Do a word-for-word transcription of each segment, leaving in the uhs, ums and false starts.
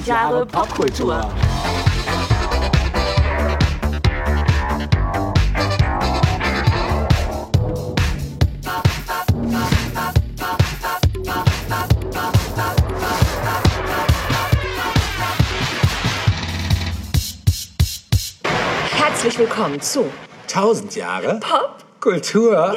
Jahre Popkultur. Herzlich willkommen zu Tausend Jahre Popkultur. Ja.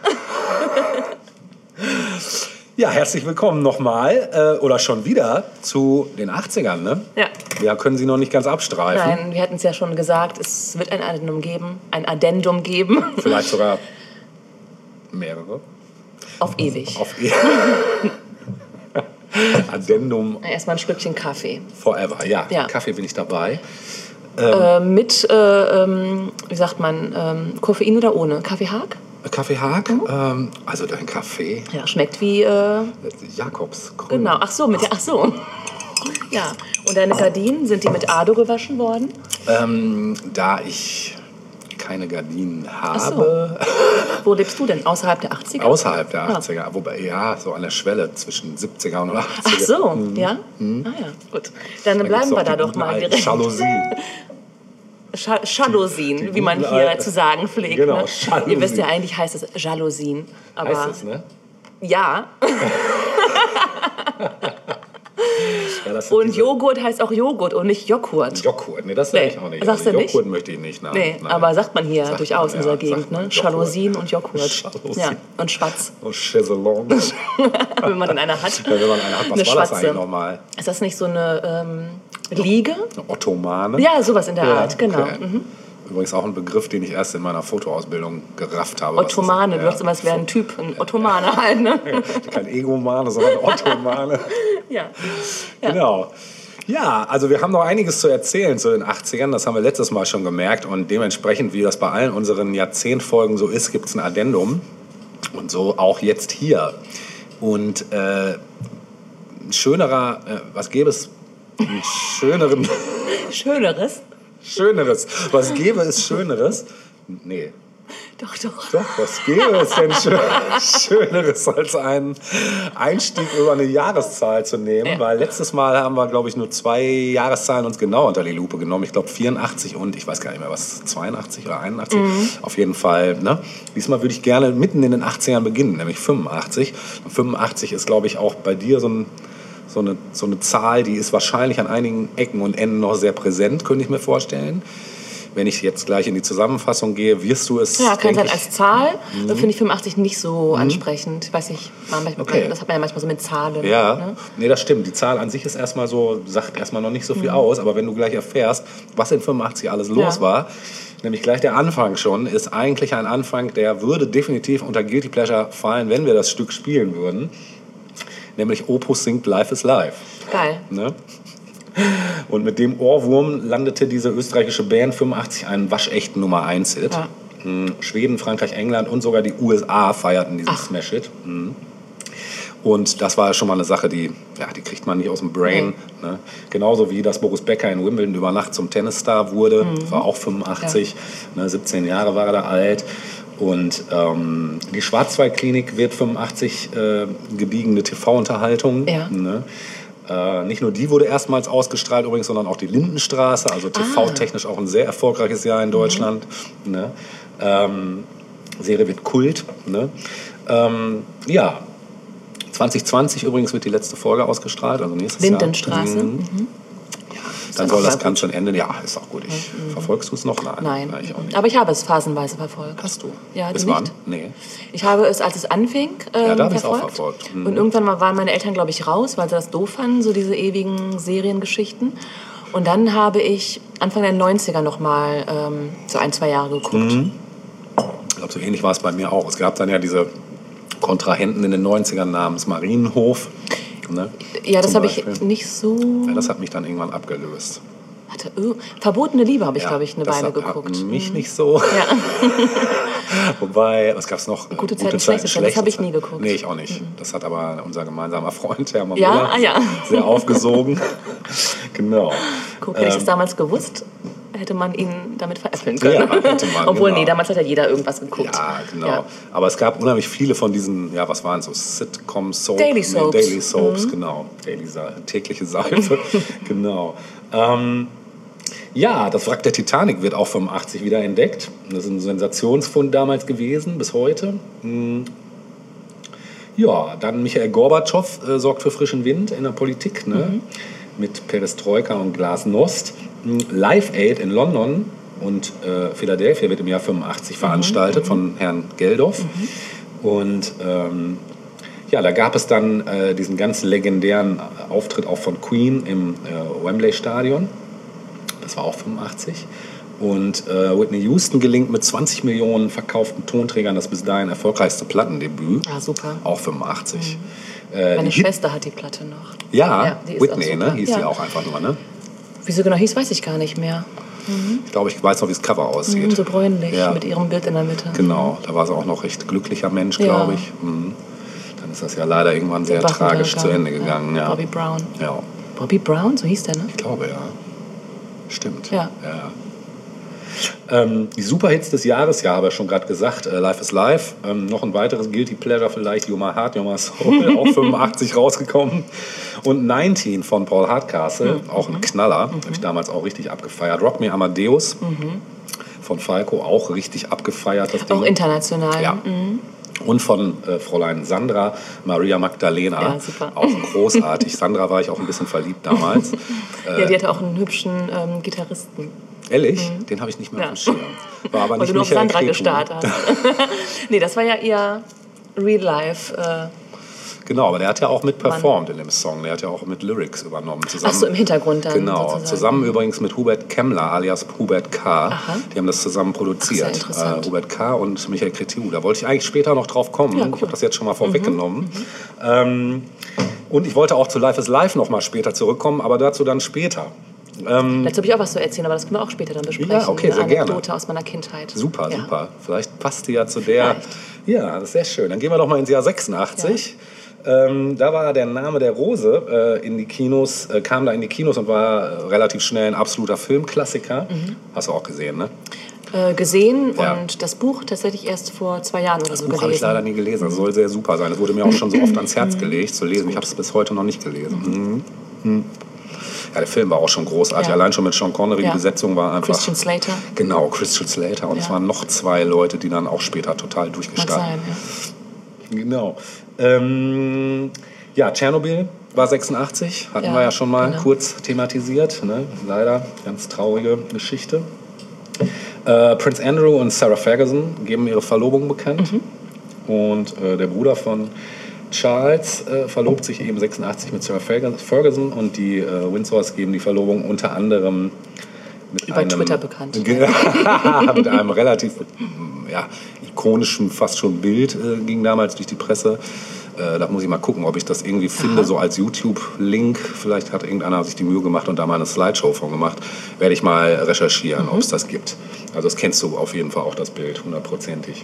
Ja, herzlich willkommen nochmal äh, oder schon wieder zu den achtzigern, ne? Ja. Ja, können Sie noch nicht ganz abstreifen. Nein, wir hatten es ja schon gesagt, es wird ein Addendum geben, ein Addendum geben. Vielleicht sogar mehrere. Auf ewig. Auf ewig. Addendum Erstmal ein Schlückchen Kaffee. forever, ja. Ja. Kaffee bin ich dabei. Äh, mit, äh, ähm, wie sagt man, ähm, Koffein oder ohne? Kaffeehag? Kaffee Haag, Mhm. ähm, also dein Kaffee. Ja, schmeckt wie, äh, Jakobs. Grün. genau, ach so, mit der, ach so. Ja, und deine Gardinen, sind die mit Ado gewaschen worden? Ähm, da ich keine Gardinen Ach so. habe. Wo lebst du denn? Außerhalb der achtziger? Außerhalb der Ah. achtziger, wobei ja, so an der Schwelle zwischen siebziger und achtziger. Ach so, Mhm. ja? Mhm. Ah ja, gut. Dann Da bleiben gibt's wir da die doch guten mal alten direkt. Jalousien. Scha- Jalousien, die wie man guten hier alten- zu sagen pflegt. Genau, ne? Jalousien. Ihr wisst ja, eigentlich heißt es Jalousien. Aber Heißt es, ne? ja. Ja, das sind Und diese- Joghurt heißt auch Joghurt und nicht Joghurt. Joghurt, nee, das sage Nee, ich auch nicht. sagst Also du nicht? Joghurt möchte ich nicht. Nein, Nee, nein. aber sagt man hier Sagt durchaus man, in unserer ja, Gegend, sagt man ne? Joghurt. Jalousien und Joghurt. Jalousien. Ja, und Schwatz, Oh, Chaiselong. wenn man dann eine hat. Ja, wenn man eine hat, was Eine war das Schwatze. eigentlich nochmal? Ist das nicht so eine ähm, Liege? Eine Ottomane? Ja, sowas in der Ja, Art, genau. okay. Mhm. Übrigens auch ein Begriff, den ich erst in meiner Fotoausbildung gerafft habe. was das- Ottomane, du ja. dachtest immer, es wäre ein Typ, ein Ottomane halt, ne? Kein Egomane, sondern Ottomane. Ja. Ja. Genau. Ja, also wir haben noch einiges zu erzählen zu den achtzigern. Das haben wir letztes Mal schon gemerkt. Und dementsprechend, wie das bei allen unseren Jahrzehntfolgen so ist, gibt es ein Addendum. Und so auch jetzt hier. Und äh, ein schönerer, äh, was gäbe es? Einen schöneren, Schöneres? schöneres. Was gäbe es Schöneres? Nee. Doch, doch. Doch, was gäbe es denn schön, Schöneres, als einen Einstieg über eine Jahreszahl zu nehmen? Ja. Weil letztes Mal haben wir, glaube ich, nur zwei Jahreszahlen uns genau unter die Lupe genommen. Ich glaube vierundachtzig und ich weiß gar nicht mehr, was, zweiundachtzig oder einundachtzig. Mhm. Auf jeden Fall. Ne? Diesmal würde ich gerne mitten in den achtzigern beginnen, nämlich fünfundachtzig. Und fünfundachtzig ist, glaube ich, auch bei dir so ein... So eine, so eine Zahl, die ist wahrscheinlich an einigen Ecken und Enden noch sehr präsent, könnte ich mir vorstellen. Wenn ich jetzt gleich in die Zusammenfassung gehe, wirst du es, Ja, kann denk sein ich, als Zahl. Da finde ich fünfundachtzig nicht so ansprechend. Ich weiß nicht, manchmal, Okay. das hat man ja manchmal so mit Zahlen. Ja, Ne? nee, das stimmt. Die Zahl an sich ist erstmal so, sagt erstmal noch nicht so viel Mhm. aus, aber wenn du gleich erfährst, was in fünfundachtzig alles los Ja. war, nämlich gleich der Anfang schon, ist eigentlich ein Anfang, der würde definitiv unter Guilty Pleasure fallen, wenn wir das Stück spielen würden. Nämlich Opus singt Life is Life. Geil. Ne? Und mit dem Ohrwurm landete diese österreichische Band fünfundachtzig einen waschechten Nummer eins Hit. Ja. Mhm. Schweden, Frankreich, England und sogar die U S A feierten diesen Ach. Smash-Hit. Mhm. Und das war schon mal eine Sache, die, ja, die kriegt man nicht aus dem Brain. Ne? Genauso wie, dass Boris Becker in Wimbledon über Nacht zum Tennisstar wurde. Mhm. War auch fünfundachtzig. Ne? siebzehn Jahre war er da alt. Und ähm, die Schwarzwaldklinik wird fünfundachtzig äh, gediegene T V-Unterhaltung. Ja. Ne? Äh, nicht nur die wurde erstmals ausgestrahlt übrigens, sondern auch die Lindenstraße. Also T V-technisch auch ein sehr erfolgreiches Jahr in Deutschland. Ne? Ähm, Serie wird Kult. Ne? Ähm, ja. zwanzig zwanzig übrigens wird die letzte Folge ausgestrahlt, also nächstes Lindenstraße. Jahr. Mhm. Mhm. Dann Ist soll auch das sehr Ganze ein Ende. Ja, ist auch gut. Ich, Verfolgst du es noch? Nein. Nein, ich auch nicht. aber ich habe es phasenweise verfolgt. Hast du? Ja, Bis du wann? nicht? Nee. Ich habe es, als es anfing, ähm, Ja, da habe ich es auch verfolgt. verfolgt. Mhm. Und irgendwann mal waren meine Eltern, glaube ich, raus, weil sie das doof fanden, so diese ewigen Seriengeschichten. Und dann habe ich Anfang der neunziger noch mal ähm, so ein, zwei Jahre geguckt. Mhm. Ich glaube, so ähnlich war es bei mir auch. Es gab dann ja diese Kontrahenten in den neunzigern namens Marienhof. Ne? Ja, das Zum habe ich Beispiel. nicht so... Ja, das hat mich dann irgendwann abgelöst. Warte, oh, Verbotene Liebe habe ich, Ja, glaube ich, eine das Weile hat, geguckt. Hat mich Mhm. nicht so. Ja. Wobei, was gab es noch? Gute Zeiten, schlechte Zeiten, das habe ich nie geguckt. Nee, ich auch nicht. Das hat aber unser gemeinsamer Freund, Hermann Ja? Müller, Ah, ja. sehr aufgesogen. Genau. Guck, hätte ich das Ähm, damals gewusst, hätte man ihn damit veräppeln können. Ja, hätte man, Obwohl, genau. nee, damals hat ja jeder irgendwas geguckt. Ja, genau. Ja. Aber es gab unheimlich viele von diesen, ja, was waren so, Sitcoms, Soap, Daily Soaps. Nee, Daily Soaps, Mhm. genau. Daily Sa tägliche Seife, genau. Ähm, ja, das Wrack der Titanic wird auch fünfundachtzig wieder entdeckt. Das ist ein Sensationsfund damals gewesen, bis heute. Hm. Ja, dann Michael Gorbatschow äh, sorgt für frischen Wind in der Politik, ne? Mhm. Mit Perestroika und Glasnost. Live Aid in London und äh, Philadelphia wird im Jahr fünfundachtzig veranstaltet mhm. von Herrn Geldof. Mhm. Und ähm, ja, da gab es dann äh, diesen ganz legendären Auftritt auch von Queen im äh, Wembley Stadion. Das war auch fünfundachtzig. Und äh, Whitney Houston gelingt mit zwanzig Millionen verkauften Tonträgern das bis dahin erfolgreichste Plattendebüt. Ah, super. Auch fünfundachtzig. Mhm. Äh, Meine die Schwester hat die Platte noch. Ja, ja die ist Whitney, ne? Hieß ja. die auch einfach nur, ne? Wie sie genau hieß, weiß ich gar nicht mehr. Mhm. Ich glaube, ich weiß noch, wie das Cover aussieht. Mhm, so bräunlich, ja. mit ihrem Bild in der Mitte. Genau, da war sie auch noch recht glücklicher Mensch, ja. glaube ich. Mhm. Dann ist das ja leider irgendwann sehr tragisch zu Ende gegangen. Ja. Ja. Bobby Brown. Ja. Bobby Brown, so hieß der, ne? Ich glaube, ja. Stimmt. Ja. ja. Ähm, die Superhits des Jahres, ja, habe ich schon gerade gesagt, äh, Life is Life. Ähm, noch ein weiteres Guilty Pleasure vielleicht, You're My Heart, You're My Soul, auch fünfundachtzig rausgekommen. Und neunzehn von Paul Hardcastle, mhm. auch ein Knaller, mhm. habe ich damals auch richtig abgefeiert. Rock Me Amadeus mhm. von Falco, auch richtig abgefeiert. Das auch Ding. International. Ja. Mhm. Und von äh, Fräulein Sandra Maria Magdalena. Ja, super. Auch großartig. Sandra war ich auch ein bisschen verliebt damals. Ja, die hatte auch einen hübschen ähm, Gitarristen. Ehrlich? Mhm. Den habe ich nicht mehr Ja. auf dem Schirm. War aber Weil nicht du nur auf Michael Sandra Cretu. gestarrt hast. Nee, das war ja eher Real Life. Äh, Genau, aber der hat ja auch mit performt in dem Song. Der hat ja auch mit Lyrics übernommen. Zusammen, Ach so, im Hintergrund dann Genau, sozusagen. zusammen übrigens mit Hubert Kemmler alias Hubert K. Aha. Die haben das zusammen produziert. Ach, sehr interessant. Äh, Hubert K. und Michael Cretu. Da wollte ich eigentlich später noch drauf kommen. Ja, cool. Ich habe das jetzt schon mal vorweggenommen. Mhm. Ähm, und ich wollte auch zu Life is Life noch mal später zurückkommen, aber dazu dann später. Ähm, Dazu habe ich auch was zu erzählen, aber das können wir auch später dann besprechen. Ja, okay, sehr Eine gerne. Anekdote aus meiner Kindheit. Super, ja. super. Vielleicht passt die ja zu der. Vielleicht. Ja, das ist sehr schön. Dann gehen wir doch mal ins Jahr sechsundachtzig. Ja. Ähm, da war Der Name der Rose äh, in die Kinos, äh, kam da in die Kinos und war äh, relativ schnell ein absoluter Filmklassiker. Mhm. Hast du auch gesehen, ne? Äh, gesehen Ja. und das Buch tatsächlich erst vor zwei Jahren oder so Buch habe ich gelesen. leider nie gelesen. Das soll sehr super sein. Das wurde mir auch schon so oft ans Herz gelegt zu lesen. Ich habe es bis heute noch nicht gelesen. Mhm. Mhm. Ja, der Film war auch schon großartig. Ja. Allein schon mit Sean Connery. Ja. Die Besetzung war einfach... Christian Slater. Genau, Christian Slater. Und Ja. es waren noch zwei Leute, die dann auch später total Mag durchgestartet sein, ja. Genau. Ähm, ja, Tschernobyl war sechsundachtzig, hatten Ja, wir ja schon mal genau. kurz thematisiert. Ne? Leider, ganz traurige Geschichte. Äh, Prince Andrew und Sarah Ferguson geben ihre Verlobung bekannt. Mhm. Und äh, der Bruder von Charles äh, verlobt sich eben sechsundachtzig mit Sarah Ferguson. Und die äh, Windsors geben die Verlobung unter anderem mit Über einem, Twitter bekannt. mit einem relativ ja, ikonischen, fast schon Bild äh, ging damals durch die Presse. Äh, da muss ich mal gucken, ob ich das irgendwie finde, Aha. so als YouTube-Link. Vielleicht hat irgendeiner sich die Mühe gemacht und da mal eine Slideshow von gemacht. Werde ich mal recherchieren, mhm. ob es das gibt. Also das kennst du auf jeden Fall auch, das Bild, hundertprozentig.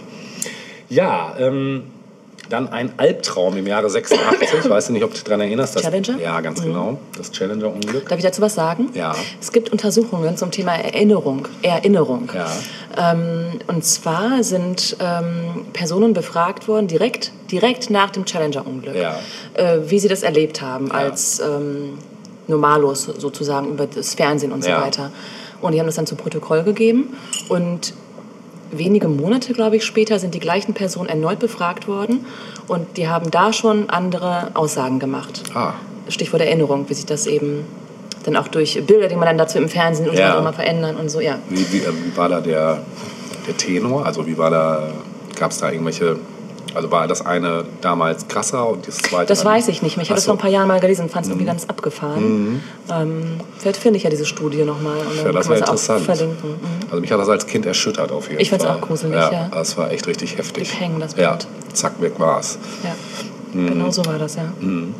Ja, ähm, dann ein Albtraum im Jahre sechsundachtzig. Weißt du nicht, ob du dich daran erinnerst? Das, Challenger? Ja, ganz Mhm. genau. Das Challenger-Unglück. Darf ich dazu was sagen? Ja. Es gibt Untersuchungen zum Thema Erinnerung, Erinnerung. Ja. Ähm, und zwar sind ähm, Personen befragt worden, direkt, direkt nach dem Challenger-Unglück, Ja. äh, wie sie das erlebt haben Ja. als ähm, Normalos sozusagen über das Fernsehen und so Ja. weiter. Und die haben das dann zu Protokoll gegeben und wenige Monate, glaube ich, später sind die gleichen Personen erneut befragt worden und die haben da schon andere Aussagen gemacht. Ah. Stichwort Erinnerung, wie sich das eben dann auch durch Bilder, die man dann dazu im Fernsehen und Ja. so weiter immer verändern und so, ja. Wie, wie, äh, wie war da der, der Tenor? Also wie war da, gab es da irgendwelche, also war das eine damals krasser und das zweite Das dann, weiß ich nicht mehr. Ich habe Ach das vor ein so. paar Jahren mal gelesen und fand es irgendwie ganz abgefahren. Mhm. Ähm, vielleicht finde ich ja diese Studie nochmal und dann Ja, das kann man wäre es auch interessant. verlinken. Mhm. Also mich hat das als Kind erschüttert auf jeden Ich fand's Fall. auch gruselig, ja. Das war echt richtig heftig. Blieb hängen, das Ja, Bild. zack, weg war's. Ja, genau so war das, ja.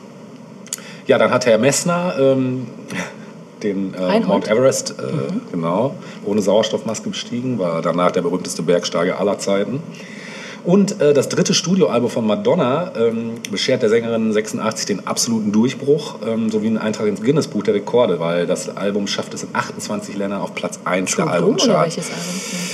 Ja, dann hat Herr Messner ähm, den äh, Reinhold. Mount Everest, äh, genau, ohne Sauerstoffmaske bestiegen, war danach der berühmteste Bergsteiger aller Zeiten. Und äh, das dritte Studioalbum von Madonna ähm, beschert der Sängerin sechsundachtzig den absoluten Durchbruch ähm, sowie einen Eintrag ins Guinness-Buch der Rekorde, weil das Album schafft es in achtundzwanzig Ländern auf Platz eins der Albumcharts. Oder welches Album?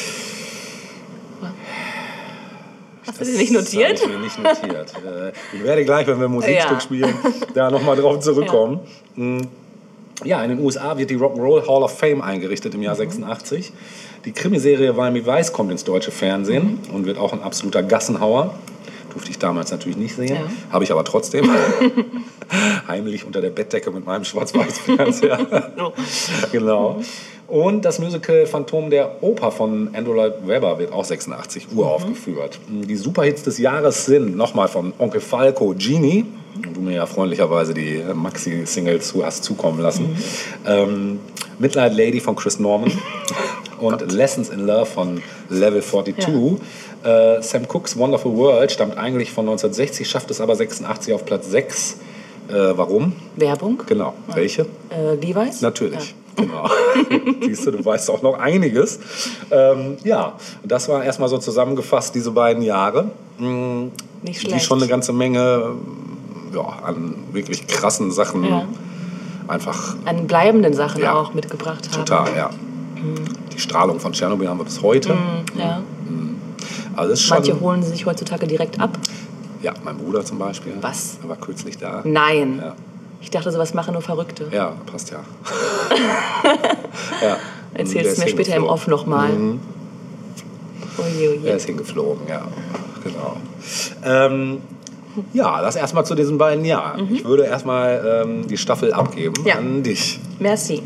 Hast du dir nicht notiert? Das habe ich mir nicht notiert. Ich werde gleich, wenn wir ein Musikstück ja. spielen, da nochmal drauf zurückkommen. Ja. ja, in den U S A wird die Rock'n'Roll Hall of Fame eingerichtet im Jahr mhm. sechsundachtzig. Die Krimiserie Miami Vice kommt ins deutsche Fernsehen mhm. und wird auch ein absoluter Gassenhauer. Durfte ich damals natürlich nicht sehen, ja. habe ich aber trotzdem. Heimlich unter der Bettdecke mit meinem Schwarz-Weiß-Fernseher. oh. Genau. Und das Musical Phantom der Oper von Andrew Lloyd Webber wird auch sechsundachtzig uraufgeführt. Mhm. Die Superhits des Jahres sind nochmal von Onkel Falco, Genie, wo du mir ja freundlicherweise die Maxi-Single zu hast zukommen lassen. Mhm. Ähm, Midnight Lady von Chris Norman und Gott. Lessons in Love von Level zweiundvierzig. Ja. Äh, Sam Cooke's Wonderful World stammt eigentlich von neunzehnhundertsechzig, schafft es aber sechsundachtzig auf Platz sechs. Äh, warum? Werbung. Genau. Ja. Welche? Äh, Levi's? Natürlich. Ja. Genau. Siehst du, du weißt auch noch einiges. Ähm, ja, das war erstmal so zusammengefasst, diese beiden Jahre. Mh, Nicht schlecht. Die schon eine ganze Menge ja, an wirklich krassen Sachen ja. einfach... An bleibenden Sachen ja, auch mitgebracht haben. Total, ja. Mhm. Die Strahlung von Tschernobyl haben wir bis heute. Mhm, ja. Mhm. Also ist schon, manche holen sie sich heutzutage direkt ab. Ja, mein Bruder zum Beispiel. Was? Er war kürzlich da. Nein. Ja. Ich dachte, sowas machen nur Verrückte. Ja, passt ja. ja. Erzählst du mir später im Off nochmal. Mhm. Oje, oje. Er ist hingeflogen, ja. Genau. Ähm, ja, das erstmal zu diesen beiden Jahren. Mhm. Ich würde erstmal ähm, die Staffel abgeben ja. an dich. Merci.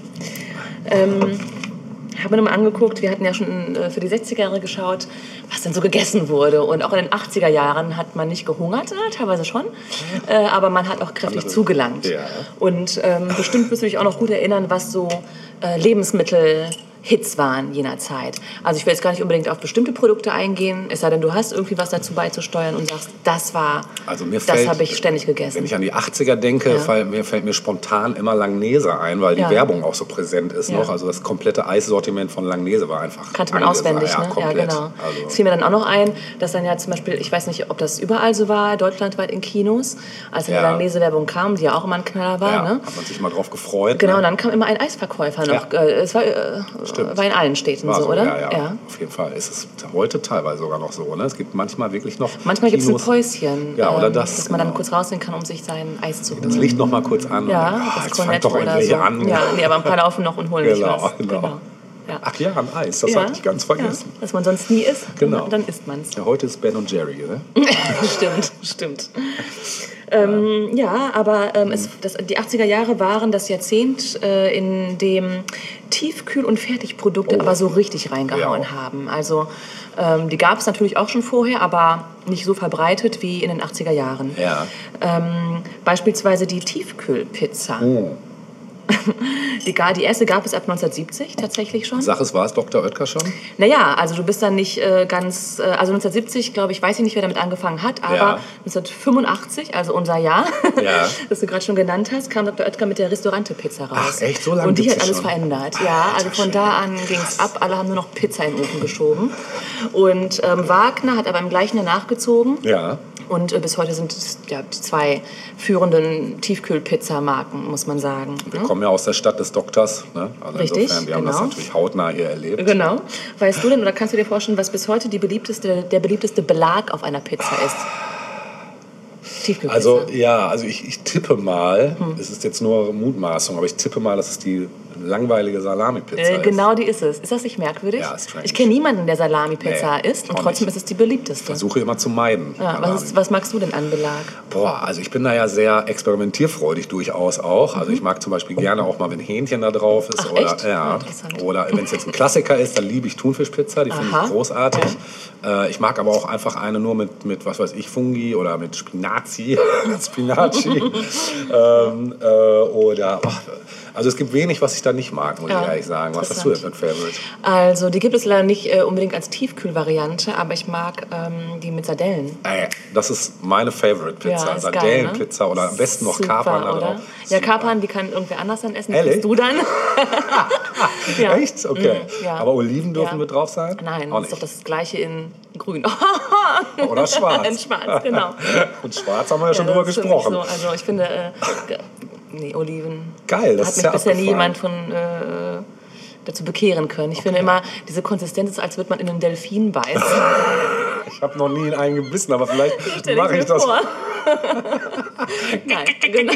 Ähm, habe mir nochmal angeguckt, wir hatten ja schon äh, für die sechziger Jahre geschaut, was denn so gegessen wurde. Und auch in den achtziger Jahren hat man nicht gehungert, äh, teilweise schon, äh, aber man hat auch kräftig Andere. zugelangt. Ja. Und ähm, bestimmt wirst du dich auch noch gut erinnern, was so äh, Lebensmittel-Hits waren jener Zeit. Also ich will jetzt gar nicht unbedingt auf bestimmte Produkte eingehen, es sei denn, du hast irgendwie was dazu beizusteuern und sagst, das war, also mir das habe ich ständig gegessen. Wenn ich an die achtziger denke, ja. fall, mir fällt mir spontan immer Langnese ein, weil die ja. Werbung auch so präsent ist ja. noch. Also das komplette Eissortiment von Langnese war einfach kannte man auswendig, ja, ne? Komplett. Ja, genau. Also. Es fiel mir dann auch noch ein, dass dann ja zum Beispiel, ich weiß nicht, ob das überall so war, deutschlandweit in Kinos, als dann ja. die Langnese-Werbung kam, die ja auch immer ein Knaller war. Ja, ne? hat man sich mal drauf gefreut. Genau, ne? und dann kam immer ein Eisverkäufer noch. Ja. Es war, äh, war in allen Städten war so, oder? Ja, ja, ja, auf jeden Fall. Ist es heute teilweise sogar noch so. Ne? Es gibt manchmal wirklich noch Manchmal gibt es ein Päuschen, ja, oder das, dass man genau. dann kurz rausgehen kann, um sich sein Eis zu holen. Das Licht noch mal kurz an. Ja, und, oh, das jetzt fängt doch endlich so. an. Ja, nee, aber ein paar laufen noch und holen sich genau, was. Genau. Genau. Ja. Ach ja, ein Eis, das ja. hatte ich ganz vergessen. Ja. Was man sonst nie isst, genau. dann, dann isst man es. Ja, heute ist Ben und Jerry, ne? stimmt, stimmt. Ähm, ja, aber ähm, es, das, die achtziger Jahre waren das Jahrzehnt, äh, in dem Tiefkühl- und Fertigprodukte oh. aber so richtig reingehauen ja. haben. Also ähm, die gab es natürlich auch schon vorher, aber nicht so verbreitet wie in den achtziger Jahren. Ja. Ähm, beispielsweise die Tiefkühlpizza. Oh. Die, die erste gab es ab neunzehnhundertsiebzig tatsächlich schon. Sag es, war es Doktor Oetker schon? Naja, also du bist dann nicht äh, ganz... Äh, also neunzehnhundertsiebzig, glaube ich, weiß ich nicht, wer damit angefangen hat, aber ja. neunzehnhundertfünfundachtzig, also unser Jahr, ja. das du gerade schon genannt hast, kam Doktor Oetker mit der Restaurante-Pizza raus. Ach, echt? So lange Und die hat alles schon? verändert. Ja, also von da an ging es ab. Alle haben nur noch Pizza in den Ofen geschoben. Und ähm, Wagner hat aber im gleichen Jahr nachgezogen. Ja. Und äh, bis heute sind es ja, die zwei führenden Tiefkühlpizzamarken, muss man sagen. Wir kommen ja aus der Stadt des Doktors. Ne? Also Richtig, insofern, wir genau. haben das natürlich hautnah hier erlebt. Genau. Weißt du denn, oder kannst du dir vorstellen, was bis heute die beliebteste, der beliebteste Belag auf einer Pizza ist? Tiefkühlpizza. Also ja, also ich, ich tippe mal, hm. es ist jetzt nur Mutmaßung, aber ich tippe mal, dass es die langweilige Salami-Pizza äh, ist. Genau, die ist es. Ist das nicht merkwürdig? Ja, strange. Ich kenne niemanden, der Salami-Pizza nee, isst und trotzdem nicht. ist es die beliebteste. Ich versuche immer zu meiden. Ja, was, ist, was magst du denn an Belag? Boah, also ich bin da ja sehr experimentierfreudig durchaus auch. Also ich mag zum Beispiel gerne auch mal, wenn Hähnchen da drauf ist. Ach, oder echt? ja, oder wenn es jetzt ein Klassiker ist, dann liebe ich Thunfischpizza, die finde ich großartig. Ja. Äh, ich mag aber auch einfach eine nur mit, mit was weiß ich, Fungi oder mit Spinazi. Spinaci. ähm, äh, oder... Oh, also es gibt wenig, was ich da nicht mag, muss ja, ich ehrlich sagen. Was hast du denn für ein Favorite? Also die gibt es leider nicht äh, unbedingt als Tiefkühlvariante, aber ich mag ähm, die mit Sardellen. Äh, das ist meine Favorite-Pizza. Ja, Sardellenpizza ne? Oder am besten noch Super, Kapern da oder? drauf. Ja, Kapern, die kann irgendwer anders dann essen. Ehrlich? Bist du dann? Ja. Echt? Okay. Mm, ja. Aber Oliven dürfen Ja. mit drauf sein? Nein, Auch das ist doch nicht. das gleiche in grün. Oder schwarz. In schwarz, genau. Und schwarz haben wir ja schon Ja, drüber das ist für mich gesprochen. So, also ich finde, äh, ge- nee, Oliven. Geil, das hat ist mich ja bisher nie abgefahren. jemand von äh, dazu bekehren können. Ich finde immer, diese Konsistenz ist, als würde man in einen Delfin beißen. Ich habe noch nie in einen gebissen, aber vielleicht Stell mache mir ich das. vor. Nein, genau.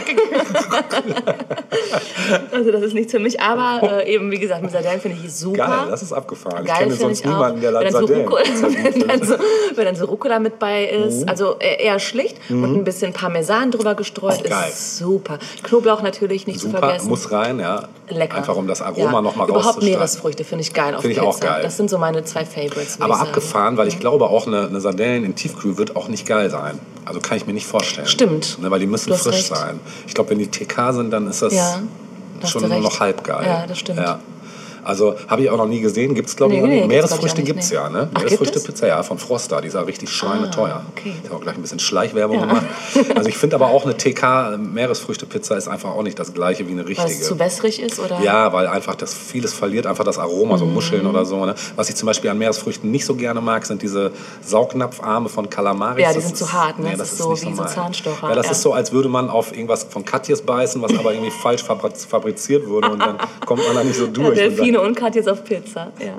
Also das ist nichts für mich, aber äh, eben wie gesagt, mit Sardellen finde ich super. Geil, das ist abgefahren. Ich Geil kenne finde sonst ich auch. niemanden, der Wenn dann, so Sardellen Rucola, zerlegt. wenn, dann so, wenn dann so Rucola mit bei ist, Mhm. also äh, eher schlicht und ein bisschen Parmesan drüber gestreut, Geil. ist super. Knoblauch natürlich nicht zu Super, vergessen. muss rein, ja. Lecker. Einfach um das Aroma ja. noch mal Überhaupt rauszustellen. Meeresfrüchte finde ich geil auf Finde ich Pizza. auch geil. Das sind so meine zwei Favorites. würde Aber ich sagen. abgefahren, weil ich glaube auch, eine, eine Sardellen in Tiefkühl wird auch nicht geil sein. Also kann ich mir nicht vorstellen. Stimmt. Ne, weil die müssen Du hast frisch recht. sein. Ich glaube, wenn die T K sind, dann ist das Ja, da hast schon du nur recht. noch halb geil. Ja, das stimmt. Ja. Also habe ich auch noch nie gesehen. Gibt es, glaube ich, Nee, noch nee, nicht. gibt's, glaub ich, Meeresfrüchte auch nicht, gibt es nee. ja, ne? Ach, gibt Meeresfrüchte es? Pizza, ja, von Froster. Die ist ja richtig schweineteuer. okay. Ich habe auch gleich ein bisschen Schleichwerbung gemacht. Also ich finde aber auch eine T K Meeresfrüchte-Pizza ist einfach auch nicht das gleiche wie eine richtige. Weil es zu wässrig ist, oder? Ja, weil einfach das vieles verliert einfach das Aroma, so Muscheln oder so. Ne? Was ich zum Beispiel an Meeresfrüchten nicht so gerne mag, sind diese Saugnapfarme von Kalamaris. Ja, die Das sind ist- zu hart, ne? Nee, Das das ist ist so nicht wie so mein. Zahnstocher, Ja, das ja. ist so, als würde man auf irgendwas von Katjes beißen, was aber irgendwie falsch fabri- fabriziert wurde und dann kommt man da nicht so Ja, durch. Und Delfine und Katjes auf Pizza. Ja.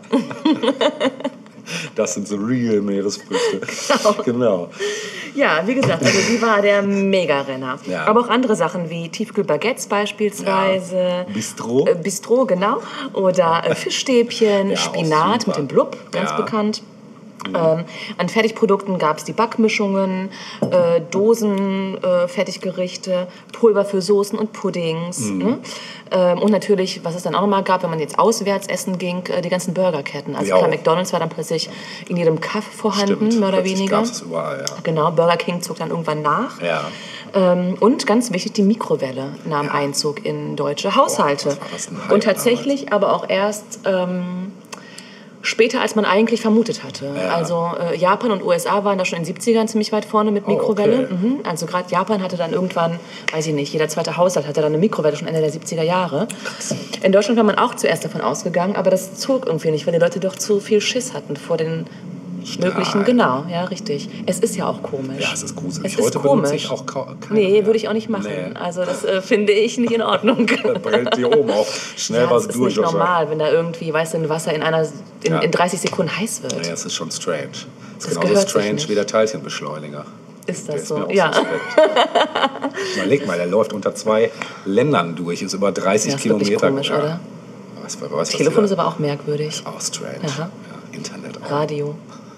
das sind so real Meeresfrüchte. Genau. Ja, wie gesagt, also die war der Mega-Renner. Ja. Aber auch andere Sachen wie Tiefkühlbaguettes beispielsweise. Ja. Bistro. Äh, Bistro, genau. Oder äh, Fischstäbchen, Ja, auch Spinat super. mit dem Blub, ganz Ja. bekannt. Ähm, an Fertigprodukten gab es die Backmischungen, äh, Dosen, äh, Fertiggerichte, Pulver für Soßen und Puddings. Mhm. Ne? Ähm, und natürlich, was es dann auch nochmal gab, wenn man jetzt auswärts essen ging, äh, die ganzen Burgerketten. Also Ja. klar, McDonald's war dann plötzlich in jedem Kaff vorhanden, Stimmt. mehr oder Plötzlich weniger. gab's es überall, ja. Genau, Burger King zog dann irgendwann nach. Ja. Ähm, und ganz wichtig, die Mikrowelle nahm Ja. Einzug in deutsche Haushalte. was war das ein Hype und tatsächlich aber auch erst ähm, später, als man eigentlich vermutet hatte. Ja. Also äh, Japan und U S A waren da schon in den siebzigern ziemlich weit vorne mit Oh, Mikrowelle. okay. Mhm. Also gerade Japan hatte dann irgendwann, weiß ich nicht, jeder zweite Haushalt hatte dann eine Mikrowelle schon Ende der siebziger Jahre. In Deutschland war man auch zuerst davon ausgegangen, aber das zog irgendwie nicht, weil die Leute doch zu viel Schiss hatten vor den möglichen, genau, ja, richtig. Es ist ja auch komisch. Ja, es ist gruselig. Es ist Heute komisch. benutze ich auch kau- keine Nee, mehr. würde ich auch nicht machen. Nee. Also das äh, finde ich nicht in Ordnung. Da brennt hier oben auch schnell Ja, was das ist durch. nicht wahrscheinlich. normal, wenn da irgendwie, weißt du, ein Wasser in, einer, in, Ja. in dreißig Sekunden heiß wird. Nee, es ist schon strange. Es ist Das genauso gehört sich strange nicht. wie der Teilchenbeschleuniger. Ist Der das ist so? mir auch Ja. suspekt. Überleg mal, der läuft unter zwei Ländern durch, ist über dreißig Ja, ist wirklich Kilometer. komisch, ja. oder? Was, wer weiß, was Telefon die ist da- aber auch merkwürdig. auch strange. Aha. Ja, Internet auch. Radio.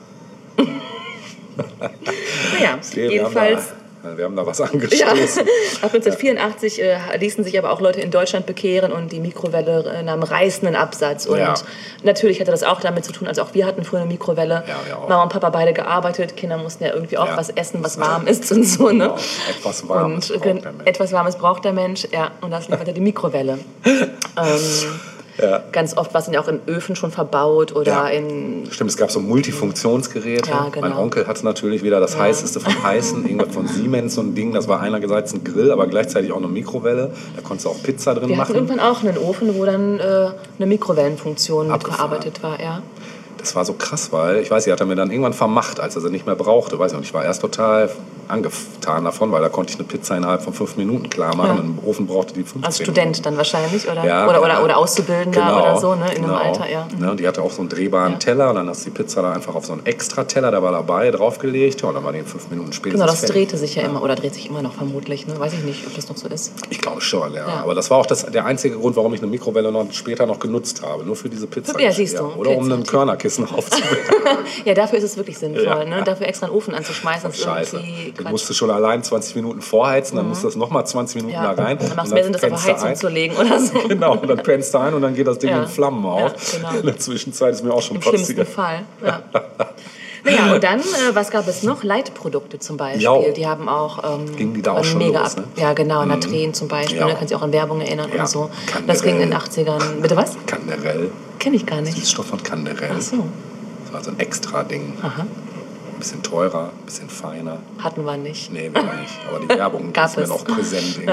Naja, Nee, jedenfalls. Wir haben, da, wir haben da was Ja. angestoßen. Ab neunzehnhundertvierundachtzig äh, ließen sich aber auch Leute in Deutschland bekehren und die Mikrowelle äh, nahm reißenden Absatz. Und Ja. natürlich hatte das auch damit zu tun, also auch wir hatten früher eine Mikrowelle. Ja, wir auch. Mama und Papa beide gearbeitet, Kinder mussten ja irgendwie auch Ja. was essen, was warm ist und so. Ne? Genau. Etwas Warmes Und braucht gen- der Mensch. etwas Warmes braucht der Mensch, ja, und das lieferte die Mikrowelle. ähm, Ja. Ganz oft war es dann ja auch in Öfen schon verbaut oder Ja. in. Stimmt, es gab so Multifunktionsgeräte. Ja, genau. Mein Onkel hatte natürlich wieder das heißeste vom Heißen, irgendwas von Siemens, so ein Ding. Das war einerseits ein Grill, aber gleichzeitig auch eine Mikrowelle. Da konntest du auch Pizza drin Wir hatten machen. irgendwann auch einen Ofen, wo dann äh, eine Mikrowellenfunktion mit Abgefahren. verarbeitet war, ja. Das war so krass, weil, ich weiß nicht, hat er mir dann irgendwann vermacht, als er sie nicht mehr brauchte. Weiß ich nicht, ich war erst total angetan davon, weil da konnte ich eine Pizza innerhalb von fünf Minuten klar machen. Ja. Im Ofen brauchte die fünfzehn Als Student dann wahrscheinlich, oder? Ja, oder, ja. oder, oder Auszubildender Genau, oder so, ne? In genau. einem Alter, ja. Ne, die hatte auch so einen drehbaren Ja. Teller und dann hast du die Pizza da einfach auf so einen Extra-Teller, der war dabei, draufgelegt. Ja, und dann war die in fünf Minuten spätestens Genau, das fertig. drehte sich ja immer, oder dreht sich immer noch vermutlich, ne? Weiß ich nicht, ob das noch so ist. Ich glaube schon, ja. Ja. Aber das war auch das, der einzige Grund, warum ich eine Mikrowelle noch später noch genutzt habe. Nur für diese Pizza. Ja, siehst du, Oder um Pizza. einen Körnerkissen aufzubauen. Ja, dafür ist es wirklich sinnvoll, Ja. ne? Dafür extra einen Ofen anzuschmeißen, ist Scheiße. irgendwie Du Quatsch. musst du schon allein zwanzig Minuten vorheizen, dann musst du das nochmal zwanzig Minuten Ja. da rein. Dann macht es und mehr Sinn, das auf pennst der du Heizung ein. zu legen oder so. Genau, und dann pennst du ein und dann geht das Ding Ja. in Flammen auf. Ja, genau. In der Zwischenzeit ist mir auch schon Im passiert. schlimmsten Fall, ja. Naja, und dann, äh, was gab es noch? Leitprodukte zum Beispiel. Ja. Die haben auch... Ähm, Gingen die da auch waren schon mega los, ab. ne? Ja, genau, Natren zum Beispiel. Ja. Da kannst du dich auch an Werbung erinnern Ja. und so. Kanderell. Das ging in den achtzigern. Bitte was? Kanderell. Kenne ich gar nicht. Süßstoff von Kanderell. Ach so. Das war so ein Extra-Ding. Aha. Ein bisschen teurer, ein bisschen feiner. Hatten wir nicht. Nee, wir nicht. Aber die Werbung Gab ist mir es. noch präsent irgendwie.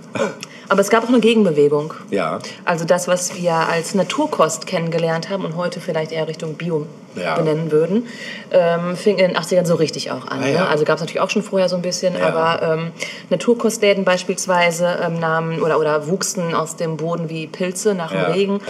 Aber es gab auch eine Gegenbewegung. Ja. Also das, was wir als Naturkost kennengelernt haben und heute vielleicht eher Richtung Bio Ja. benennen würden, ähm, fing in den achtzigern so richtig auch an. Ah, ja. Ne? Also gab es natürlich auch schon vorher so ein bisschen, Ja. aber ähm, Naturkostläden beispielsweise ähm, nahmen oder, oder wuchsen aus dem Boden wie Pilze nach dem Ja. Regen.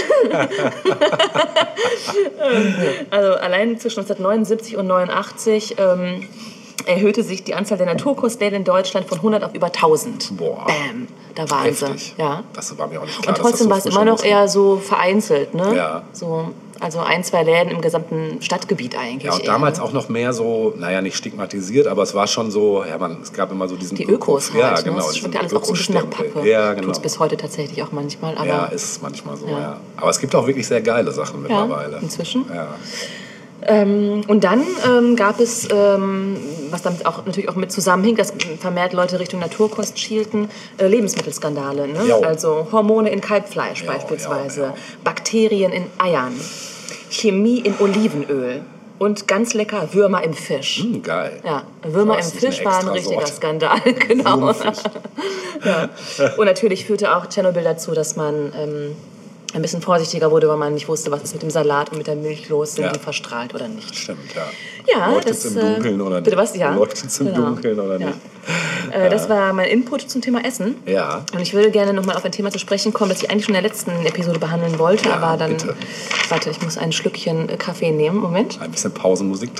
Also allein zwischen neunzehnhundertneunundsiebzig und neunundachtzig ähm, erhöhte sich die Anzahl der Naturkostläden in Deutschland von hundert auf über tausend. Boah. Bam, da waren Heftig. sie. Ja. Das war mir auch nicht klar. Und trotzdem war dass es das so immer noch früh schon eher so vereinzelt, ne? Ja. So, also ein, zwei Läden im gesamten Stadtgebiet eigentlich. Ja, und eher, damals ne? auch noch mehr so, naja, nicht stigmatisiert, aber es war schon so, ja, man, es gab immer so diesen Die Ökos halt, Ja, ne? genau. Das diesen schmeckt ja alles auch so ein bisschen nach Ökostempel. Pappe. Ja, genau. Tut's bis heute tatsächlich auch manchmal, aber Ja, ist es manchmal so, ja. Ja. Aber es gibt auch wirklich sehr geile Sachen ja, mittlerweile. inzwischen. Ja. Ähm, und dann ähm, gab es, ähm, was damit auch natürlich auch mit zusammenhing, dass vermehrt Leute Richtung Naturkost schielten, äh, Lebensmittelskandale. Ne? Jo. Also Hormone in Kalbfleisch Jo, beispielsweise, jo, jo. Bakterien in Eiern, Chemie in Olivenöl und ganz lecker Würmer im Fisch. Hm, geil. Ja, Würmer Das im ist eine Fisch war ein extra richtiger Sorte. Skandal, genau. Blumenfisch. Ja. Und natürlich führte auch Tschernobyl dazu, dass man ähm, ein bisschen vorsichtiger wurde, weil man nicht wusste, was ist mit dem Salat und mit der Milch los, sind Ja. die verstrahlt oder nicht. Stimmt, ja. Ja, Leuchtet's das, im Dunkeln äh, oder nicht? bitte was? Ja. Leuchtet's im Genau. Dunkeln oder Ja. nicht? Äh, das war mein Input zum Thema Essen. Ja. Und ich würde gerne nochmal auf ein Thema zu sprechen kommen, das ich eigentlich schon in der letzten Episode behandeln wollte, Ja, aber dann, bitte. warte, ich muss ein Schlückchen äh, Kaffee nehmen. Moment. Ein bisschen Pausenmusik.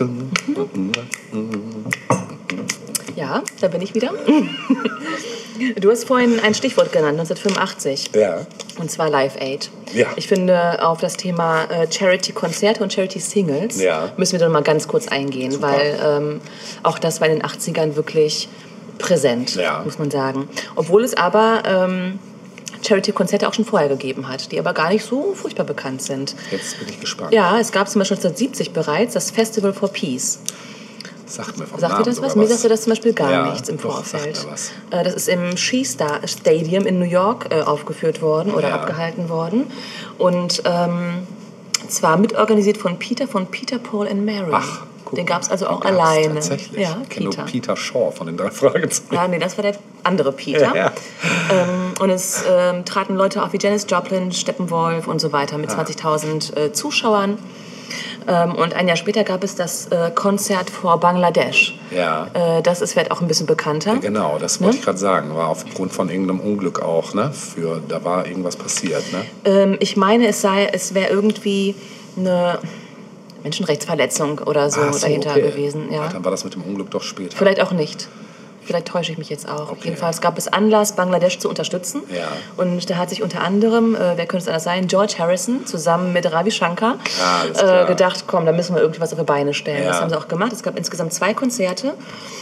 Ja, da bin ich wieder. Du hast vorhin ein Stichwort genannt, neunzehnhundertfünfundachtzig. Ja. Und zwar Live Aid. Ja. Ich finde, auf das Thema äh, Charity-Konzerte und Charity-Singles Ja. müssen wir doch mal ganz kurz eingehen, Super. weil ähm, auch das war in den achtzigern wirklich präsent, Ja. muss man sagen. Obwohl es aber ähm, Charity-Konzerte auch schon vorher gegeben hat, die aber gar nicht so furchtbar bekannt sind. Jetzt bin ich gespannt. Ja, es gab zum Beispiel neunzehnhundertsiebzig bereits das Festival for Peace. Sagt mir vom Sagt dir Namen das sogar was? Mir sagte das zum Beispiel gar Ja, nichts im doch, sagt Vorfeld. mir was. Äh, Das ist im Shea Stadium in New York äh, aufgeführt worden oder Ja. abgehalten worden. Und ähm, zwar mitorganisiert von Peter, von Peter, Paul and Mary. Ach, guck Den mal. gab es also auch Den gab's alleine. Tatsächlich. Ja, Ich kenne nur Peter. Peter Shaw von den drei Fragezeichen. Ja, nee, das war der andere Peter. Ja. Ähm, und es ähm, traten Leute auf wie Janis Joplin, Steppenwolf und so weiter Ah. mit zwanzigtausend äh, Zuschauern. Ähm, und ein Jahr später gab es das äh, Konzert vor Bangladesch. Ja. Äh, das ist vielleicht auch ein bisschen bekannter. Genau, das wollte ich gerade sagen. War aufgrund von irgendeinem Unglück auch, ne? Für, da war irgendwas passiert, ne? Ähm, ich meine, es sei, es wäre irgendwie eine Menschenrechtsverletzung oder so, Ach so, dahinter okay. gewesen. Ja. Ach, dann war das mit dem Unglück doch später. Vielleicht auch nicht. Vielleicht täusche ich mich jetzt auch. Okay. Jedenfalls gab es Anlass, Bangladesch zu unterstützen. Ja. Und da hat sich unter anderem, äh, wer könnte es anders sein, George Harrison zusammen mit Ravi Shankar Ah, alles klar. äh, gedacht, komm, da müssen wir irgendwie was auf die Beine stellen. Ja. Das haben sie auch gemacht. Es gab insgesamt zwei Konzerte.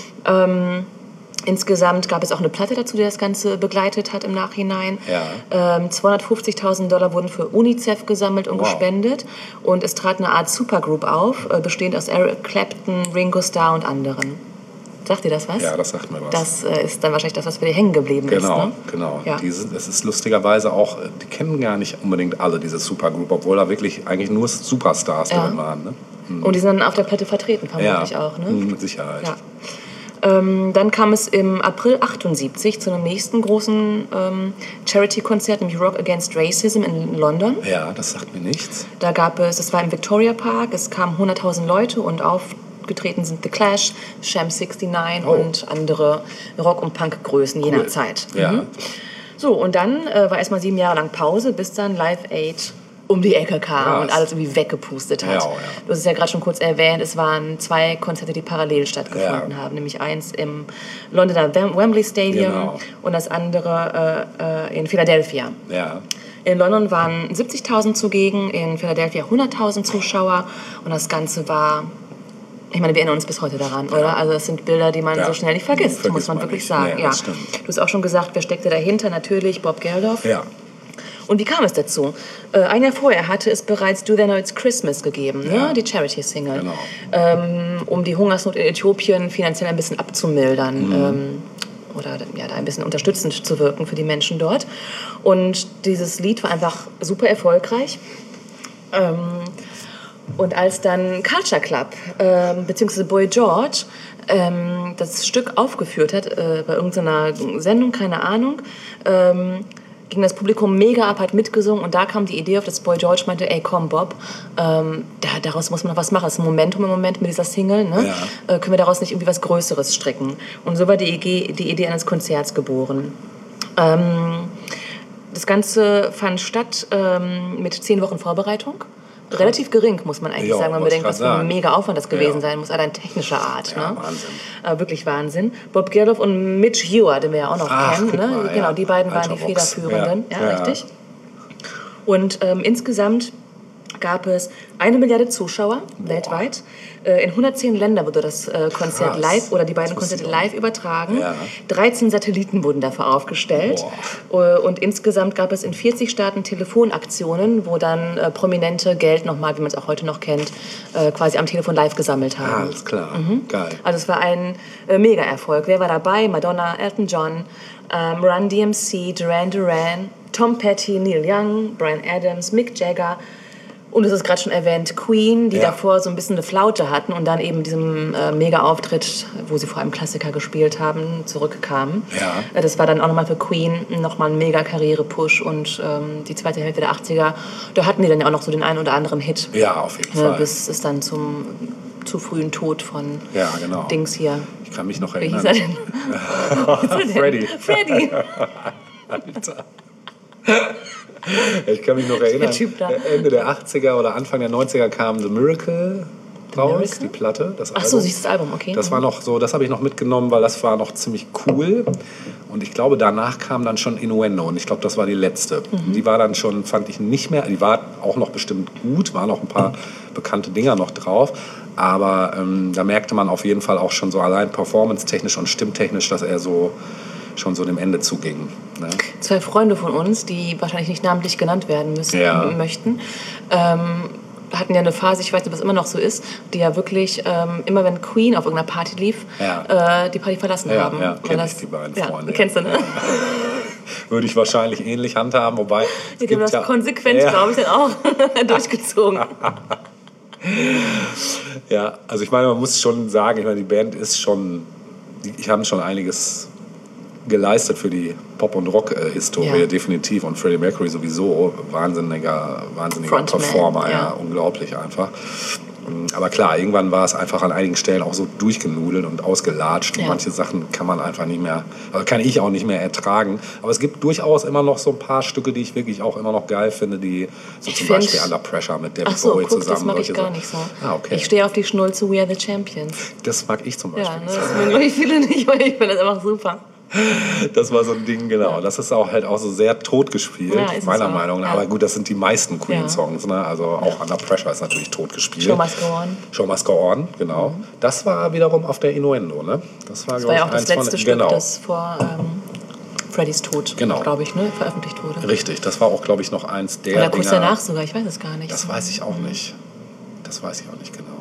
Ähm, insgesamt gab es auch eine Platte dazu, die das Ganze begleitet hat im Nachhinein. Ja. Ähm, zweihundertfünfzigtausend Dollar wurden für UNICEF gesammelt und Wow. gespendet. Und es trat eine Art Supergroup auf, äh, bestehend aus Eric Clapton, Ringo Starr und anderen. Sagt dir das was? Ja, das sagt mir was. Das äh, ist dann wahrscheinlich das, was bei dir hängen geblieben ist. Genau, Ne? genau. Ja. Die sind, das ist lustigerweise auch, äh, die kennen gar nicht unbedingt alle diese Supergroup, obwohl da wirklich eigentlich nur Superstars Ja. drin waren. Ne? Und die sind dann auf der Platte vertreten, vermutlich Ja, auch. Ne? hm, mit Sicherheit. Ja. Ähm, dann kam es im April achtundsiebzig zu einem nächsten großen ähm, Charity-Konzert, nämlich Rock Against Racism in London. Ja, das sagt mir nichts. Da gab es, das war im Victoria Park, es kamen hunderttausend Leute und aufgetreten sind The Clash, Sham sixty-nine Oh. und andere Rock- und Punk-Größen jener Cool. Zeit. Ja. Mhm. So, und dann äh, war erstmal sieben Jahre lang Pause, bis dann Live Aid um die Ecke kam Krass. und alles irgendwie weggepustet hat. Ja, ja. Du hast es ja gerade schon kurz erwähnt, es waren zwei Konzerte, die parallel stattgefunden Ja. haben. Nämlich eins im Londoner Wem- Wembley Stadium Genau. und das andere äh, äh, in Philadelphia. Ja. In London waren siebzigtausend zugegen, in Philadelphia hunderttausend Zuschauer und das Ganze war, ich meine, wir erinnern uns bis heute daran, oder? Also das sind Bilder, die man Ja. so schnell nicht vergisst, Vergisst muss man, man wirklich nicht. sagen. Nee, ja. das stimmt. Du hast auch schon gesagt, wer steckte dahinter? Natürlich Bob Geldof. Ja. Und wie kam es dazu? Äh, ein Jahr vorher hatte es bereits Do They Know It's Christmas gegeben, Ja. ne? Die Charity-Single, Genau. ähm, um die Hungersnot in Äthiopien finanziell ein bisschen abzumildern. Mhm. Ähm, oder ja, da ein bisschen unterstützend zu wirken für die Menschen dort. Und dieses Lied war einfach super erfolgreich. Ähm, Und als dann Culture Club ähm, bzw. Boy George ähm, das Stück aufgeführt hat, äh, bei irgendeiner Sendung, keine Ahnung, ähm, ging das Publikum mega ab, hat mitgesungen und da kam die Idee auf, dass Boy George meinte, ey komm Bob, ähm, da, daraus muss man noch was machen, das ist ein Momentum im Moment mit dieser Single, ne? Ja. Äh, können wir daraus nicht irgendwie was Größeres stricken? Und so war die Idee, die Idee eines Konzerts geboren. Ähm, das Ganze fand statt ähm, mit zehn Wochen Vorbereitung. Relativ gering, muss man eigentlich jo, sagen, wenn man bedenkt, was für ein mega Aufwand das gewesen ja. sein muss, allein technischer Art. Ja, ne? Wahnsinn. Äh, wirklich Wahnsinn. Bob Geldof und Mitch Ure, den wir ja auch noch Ach, kennen. Ne? Mal, genau, ja. die beiden Alter waren die Box. Federführenden. Ja, Ja. ja, richtig. Und ähm, insgesamt gab es eine Milliarde Zuschauer Boah. weltweit. Äh, in hundertzehn Ländern wurde das äh, Konzert Krass. live oder die beiden Konzerte live übertragen. Ja. dreizehn Satelliten wurden dafür aufgestellt. Boah. Und insgesamt gab es in vierzig Staaten Telefonaktionen, wo dann äh, Prominente Geld nochmal, wie man es auch heute noch kennt, äh, quasi am Telefon live gesammelt haben. Ah, alles klar. Mhm. Geil. Also es war ein äh, Mega-Erfolg. Wer war dabei? Madonna, Elton John, ähm, Run D M C, Duran Duran, Tom Petty, Neil Young, Bryan Adams, Mick Jagger. Und es ist gerade schon erwähnt, Queen, die ja. davor so ein bisschen eine Flaute hatten und dann eben diesem äh, Mega-Auftritt, wo sie vor allem Klassiker gespielt haben, zurückkamen. Ja. Das war dann auch nochmal für Queen nochmal ein Mega-Karriere-Push und ähm, die zweite Hälfte der achtziger, da hatten die dann ja auch noch so den einen oder anderen Hit. Ja, auf jeden äh, Fall. Bis es dann zum zu frühen Tod von ja, genau. Dings hier. Ich kann mich noch Wie erinnern. hieß er denn? Freddy. Freddy. Alter. Ich kann mich noch erinnern, Ende der achtziger oder Anfang der neunziger kam The Miracle raus, Miracle? Die Platte, das Album. Ach so, siehst das Album, okay. Das war noch so, das habe ich noch mitgenommen, weil das war noch ziemlich cool. Und ich glaube, danach kam dann schon Innuendo und ich glaube, das war die letzte. Mhm. Die war dann schon, fand ich nicht mehr, die war auch noch bestimmt gut, waren noch ein paar bekannte Dinger noch drauf. Aber ähm, da merkte man auf jeden Fall auch schon so allein performance-technisch und stimmtechnisch, dass er so schon so dem Ende zuging. Ne? Zwei Freunde von uns, die wahrscheinlich nicht namentlich genannt werden müssen, ja. möchten, ähm, hatten ja eine Phase, ich weiß nicht, ob es immer noch so ist, die ja wirklich ähm, immer, wenn Queen auf irgendeiner Party lief, ja. äh, die Party verlassen ja, haben. Ja, kenn das, ich die beiden ja, Freunde. Kennst du, ne? Würde ich wahrscheinlich ähnlich handhaben, wobei... Die haben das ja, konsequent, ja. glaube ich, dann auch durchgezogen. Ja, also ich meine, man muss schon sagen, ich meine, die Band ist schon... Die, die haben schon einiges geleistet für die Pop- und Rock-Historie, ja. definitiv. Und Freddie Mercury sowieso, wahnsinniger, wahnsinniger Performer, ja. ja, unglaublich einfach. Aber klar, irgendwann war es einfach an einigen Stellen auch so durchgenudelt und ausgelatscht. Ja. Und manche Sachen kann man einfach nicht mehr, also kann ich auch nicht mehr ertragen. Aber es gibt durchaus immer noch so ein paar Stücke, die ich wirklich auch immer noch geil finde, die so ich zum find, Beispiel Under Pressure mit David ach so, Bowie guck, zusammen. Das mag ich gar so. nicht so. Ah, okay. Ich stehe auf die Schnulze We Are the Champions. Das mag ich zum Beispiel. Ja, ne, das mögen glaube ich viele nicht, weil ich finde das einfach super. Das war so ein Ding, genau. Das ist auch halt auch so sehr tot gespielt, ja, meiner Meinung nach. Ja. Aber gut, das sind die meisten Queen-Songs. Ja. Ne? Also auch Under Pressure ist natürlich tot gespielt. Show Must Go On. Show Must Go On, genau. Mhm. Das war wiederum auf der Innuendo, ne? Das war, das war ja auch das letzte von, Stück, genau. das vor ähm, Freddys Tod, genau. glaube ich, ne? veröffentlicht wurde. Richtig, das war auch, glaube ich, noch eins der Oder kurz Dinger, danach sogar, ich weiß es gar nicht. Das weiß ich auch nicht. Das weiß ich auch nicht genau.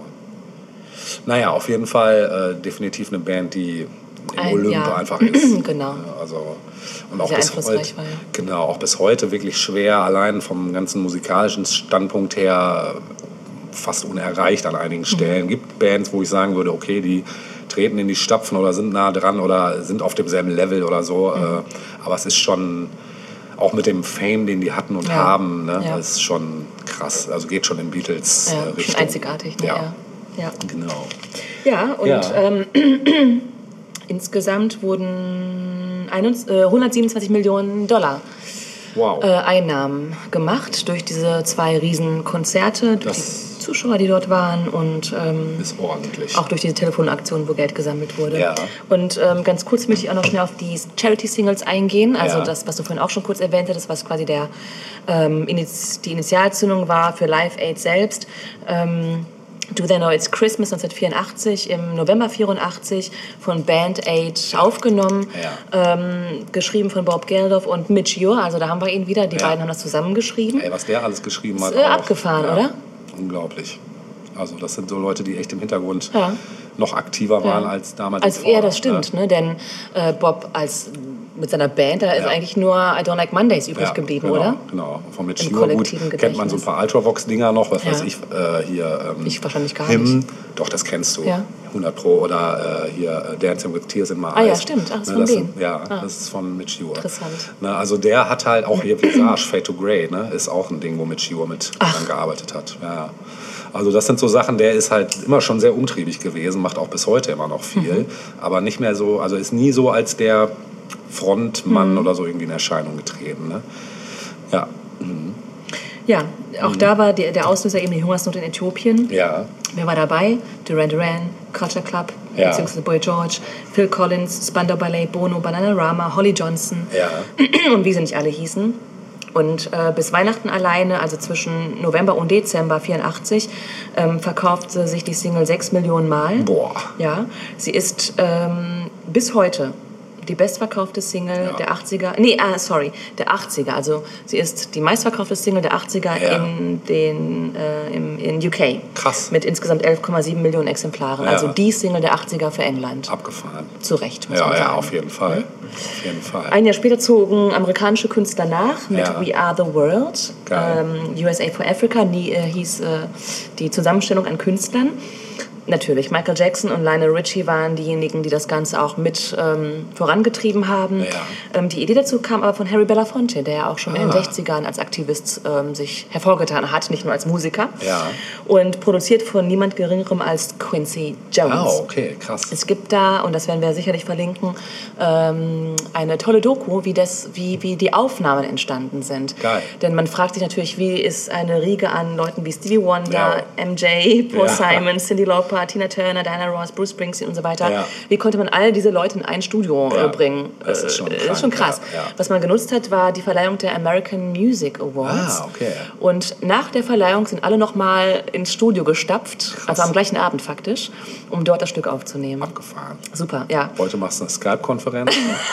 Naja, auf jeden Fall äh, definitiv eine Band, die im Ein, Olymp ja. einfach ist. Genau. Also, und auch sehr bis heute, war, ja. genau, auch bis heute wirklich schwer, allein vom ganzen musikalischen Standpunkt her fast unerreicht an einigen Stellen. Mhm. Gibt Bands, wo ich sagen würde, okay, die treten in die Stapfen oder sind nah dran oder sind auf demselben Level oder so. Mhm. Aber es ist schon, auch mit dem Fame, den die hatten und ja. haben, ne, ja. das ist schon krass. Also geht schon in Beatles ja, Richtung. Schon einzigartig. Ne? Ja. Ja. Ja, genau. Ja, und ja. Ähm, insgesamt wurden hundertsiebenundzwanzig Millionen Dollar wow. äh, Einnahmen gemacht durch diese zwei Riesenkonzerte, durch das die Zuschauer, die dort waren und ähm, ist ordentlich. auch durch diese Telefonaktion, wo Geld gesammelt wurde. Ja. Und ähm, ganz kurz möchte ich auch noch schnell auf die Charity-Singles eingehen, also ja. das, was du vorhin auch schon kurz erwähnt hattest, was quasi der, ähm, die Initialzündung war für Live Aid selbst. Ähm, Do They Know It's Christmas neunzehnhundertvierundachtzig, im November vierundachtzig von Band Aid aufgenommen, ja. ähm, geschrieben von Bob Geldof und Mitch Ure, also da haben wir ihn wieder, die ja. beiden haben das zusammengeschrieben. Ey, was der alles geschrieben hat. Ist, äh, abgefahren, ja. oder? Unglaublich. Also das sind so Leute, die echt im Hintergrund ja. noch aktiver waren ja. als damals. Als er, das stimmt, ne? ne? Denn äh, Bob als mit seiner Band, da ist Ja. eigentlich nur I Don't Like Mondays übrig Ja, geblieben, genau, oder? Genau, von Mitch Im Stewart. Gut, kollektiven kennt man so ein Gedächtnis. paar Ultravox-Dinger noch, was Ja. weiß ich, äh, hier... Ähm, Ich wahrscheinlich gar Him, nicht. Doch, das kennst du, Ja. hundert Pro. Oder äh, hier äh, Dancing with Tears in My Ah ja, Eyes. stimmt. Ach, das ist Ne, von das denen. sind- Ja, Ah. das ist von Mitch Stewart. Interessant. Ne, also der hat halt auch hier Visage, Fade to Grey, ne, ist auch ein Ding, wo Mitch Stewart mit dran gearbeitet hat. Ja. Also das sind so Sachen, der ist halt immer schon sehr umtriebig gewesen, macht auch bis heute immer noch viel, Mhm. aber nicht mehr so, also ist nie so als der Frontmann Mhm. oder so irgendwie in Erscheinung getreten. Ne? Ja. Mhm. Ja, auch da war der, der Auslöser eben die Hungersnot in Äthiopien. Ja. Wer war dabei? Duran Duran, Culture Club, Ja. beziehungsweise Boy George, Phil Collins, Spandau Ballet, Bono, Bananarama, Holly Johnson Ja. und wie sie nicht alle hießen. Und äh, bis Weihnachten alleine, also zwischen November und Dezember vierundachtzig, ähm, verkaufte sich die Single sechs Millionen Mal. Boah. Ja, sie ist ähm, bis heute die bestverkaufte Single Ja. der achtziger, nee, ah, sorry, der achtziger. Also sie ist die meistverkaufte Single der achtziger Ja. in, den, äh, im, in U K. Krass. Mit insgesamt elf Komma sieben Millionen Exemplaren. Ja. Also die Single der achtziger für England. Abgefahren. Zu Recht, muss man Ja, sagen. ja, auf jeden Fall. Auf jeden Fall. Ein Jahr später zogen amerikanische Künstler nach mit Ja. We Are the World. Geil. Ähm, U S A for Africa nie, äh, hieß äh, die Zusammenstellung an Künstlern. Natürlich, Michael Jackson und Lionel Richie waren diejenigen, die das Ganze auch mit ähm, vorangetrieben haben. Ja. Ähm, die Idee dazu kam aber von Harry Belafonte, der ja auch schon in den Ah. sechzigern als Aktivist ähm, sich hervorgetan hat, nicht nur als Musiker. Ja. Und produziert von niemand Geringerem als Quincy Jones. Ah, okay, krass. Es gibt da, und das werden wir sicherlich verlinken, ähm, eine tolle Doku, wie, das, wie, wie die Aufnahmen entstanden sind. Geil. Denn man fragt sich natürlich, wie ist eine Riege an Leuten wie Stevie Wonder, Ja. M J, Paul Ja. Simon, Cyndi Lauper, Tina Turner, Diana Ross, Bruce Springsteen und so weiter. Ja. Wie konnte man all diese Leute in ein Studio Ja. äh, bringen? Das ist schon Äh, krank, ist schon krass. ja, ja. Was man genutzt hat, war die Verleihung der American Music Awards. Ah, okay. Und nach der Verleihung sind alle nochmal ins Studio gestapft, also am gleichen Abend faktisch, um dort das Stück aufzunehmen. Abgefahren. Super, ja. Heute machst du eine Skype-Konferenz.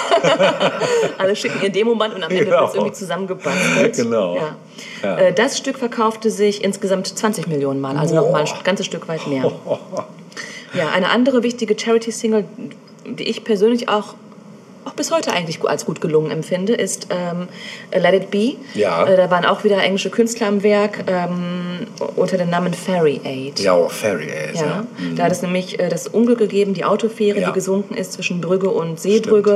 Alle schicken ihr Demoband und am Ende Genau. wird es irgendwie zusammengebastelt. Genau. Ja. Ja. Äh, Das Stück verkaufte sich insgesamt zwanzig Millionen Mal, also Boah. nochmal ein ganzes Stück weit mehr. Ja, eine andere wichtige Charity-Single, die ich persönlich auch, auch bis heute eigentlich gu- als gut gelungen empfinde, ist ähm, Let It Be. Ja. Äh, da waren auch wieder englische Künstler am Werk ähm, unter dem Namen Ferry Aid. Ja, oh, Ferry, ey. Ja, da hat es nämlich äh, das Unglück gegeben, die Autofähre, Ja. die gesunken ist zwischen Brügge und Seebrügge,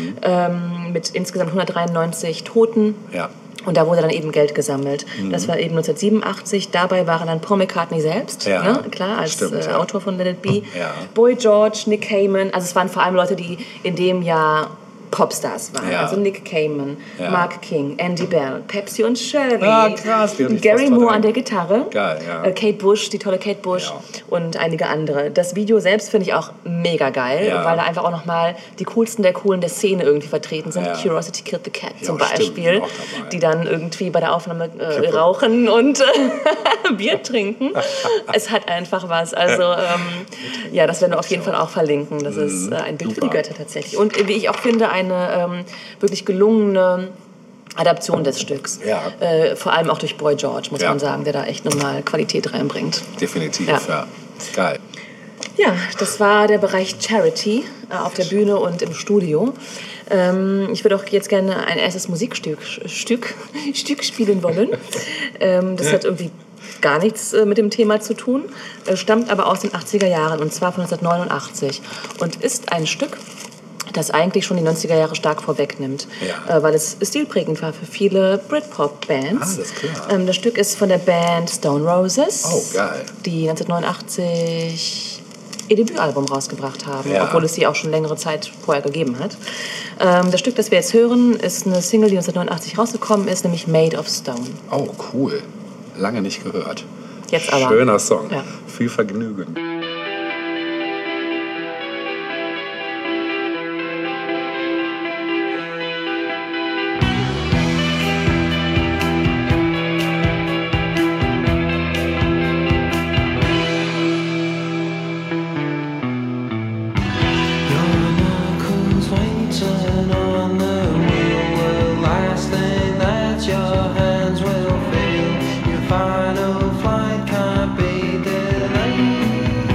ähm, mit insgesamt hundertdreiundneunzig Toten. Ja. Und da wurde dann eben Geld gesammelt. Das war eben neunzehnhundertsiebenundachtzig. Dabei waren dann Paul McCartney selbst, Ja, ne? Klar, als stimmt, äh, ja. Autor von Let It Be. Ja. Boy George, Nick Cayman. Also es waren vor allem Leute, die in dem Jahr Popstars waren. Ja. Also Nick Cayman, Ja. Mark King, Andy Bell, Pepsi und Shirley. Ah, krass, die hab ich Gary fast Moore verdrängt. an der Gitarre. Geil, ja. Äh, Kate Bush, die tolle Kate Bush Ja. und einige andere. Das Video selbst finde ich auch mega geil, Ja. weil da einfach auch nochmal die coolsten der Coolen der Szene irgendwie vertreten sind. Ja. Curiosity Killed the Cat Ja, zum stimmt, Beispiel, auch dabei. die dann irgendwie bei der Aufnahme äh, Kippe. rauchen und äh, Bier trinken. Es hat einfach was. Also ähm, ja, das werden wir auf jeden Fall auch verlinken. Das ist äh, ein Bild für die Super. Götter tatsächlich. Und äh, wie ich auch finde, eine ähm, wirklich gelungene Adaption des Stücks. Ja. Äh, vor allem auch durch Boy George, muss Ja. man sagen, der da echt nochmal Qualität reinbringt. Definitiv, Ja. ja. Geil. Ja, das war der Bereich Charity äh, auf der Bühne und im Studio. Ähm, ich würde auch jetzt gerne ein erstes Musikstück Stück, Stück spielen wollen. ähm, das hat irgendwie gar nichts äh, mit dem Thema zu tun, äh, stammt aber aus den achtziger Jahren und zwar von neunzehnhundertneunundachtzig und ist ein Stück, das eigentlich schon die neunziger Jahre stark vorwegnimmt, Ja. äh, weil es stilprägend war für viele Britpop-Bands. Alles klar. Ähm, das Stück ist von der Band Stone Roses, Oh, geil. die neunzehnhundertneunundachtzig ihr Debütalbum rausgebracht haben, Ja. obwohl es sie auch schon längere Zeit vorher gegeben hat. Ähm, das Stück, das wir jetzt hören, ist eine Single, die neunzehnhundertneunundachtzig rausgekommen ist, nämlich Made of Stone. Oh, cool. Lange nicht gehört. Jetzt aber. Schöner Song. Ja. Viel Vergnügen. Final flight can't be delayed.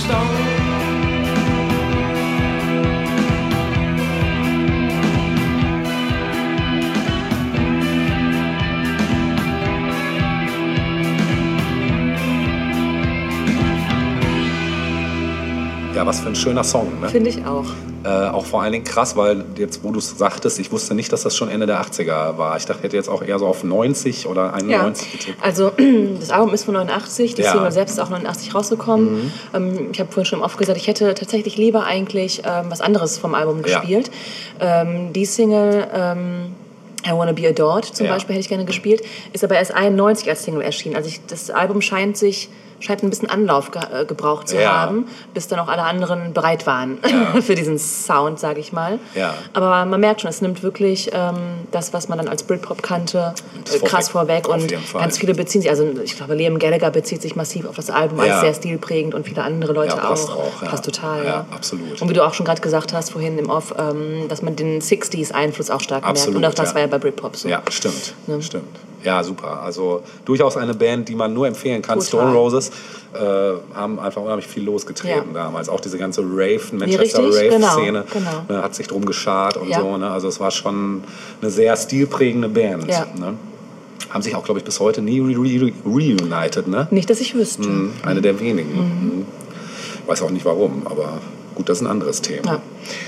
stone. Ja, was für ein schöner Song, ne? Finde ich auch. Äh, auch vor allen Dingen krass, weil jetzt, wo du es sagtest, ich wusste nicht, dass das schon Ende der achtziger war. Ich dachte, hätte jetzt auch eher so auf neunzig oder einundneunzig ja. getippt. Also das Album ist von neunundachtzig, die ja. Single selbst ist auch neunundachtzig rausgekommen. Mhm. Ähm, ich habe vorhin schon im Off gesagt, ich hätte tatsächlich lieber eigentlich ähm, was anderes vom Album gespielt. Ja. Ähm, die Single... Ähm, I Wanna Be Adored zum ja. Beispiel hätte ich gerne gespielt, ist aber erst einundneunzig als Single erschienen. Also ich, das Album scheint sich scheint ein bisschen Anlauf ge äh, gebraucht zu ja. haben, bis dann auch alle anderen bereit waren ja. für diesen Sound, sage ich mal. Ja. Aber man merkt schon, es nimmt wirklich ähm, das, was man dann als Britpop kannte, äh, krass vorweg. Und ganz viele beziehen sich, also ich glaube, Liam Gallagher bezieht sich massiv auf das Album ja. als sehr stilprägend und viele andere Leute ja, passt auch. auch ja. Passt total. Ja, ja, absolut. Und wie du auch schon gerade gesagt hast, vorhin im Off, ähm, dass man den sixties-Einfluss auch stark absolut, merkt. Und auch das ja. war ja bei Britpop so. Ja, stimmt. Ja. stimmt. Ja, super. Also durchaus eine Band, die man nur empfehlen kann. Total. Stone Roses äh, haben einfach unheimlich viel losgetreten ja. damals. Auch diese ganze Rave, Manchester-Rave-Szene genau, genau. ne, hat sich drum geschart und ja. so. Ne? Also es war schon eine sehr stilprägende Band. Ja. Ne? Haben sich auch, glaube ich, bis heute nie reunited. Ne? Nicht, dass ich wüsste. Mhm. Eine der wenigen. Mhm. Mhm. Weiß auch nicht warum, aber gut, das ist ein anderes Thema. Ja.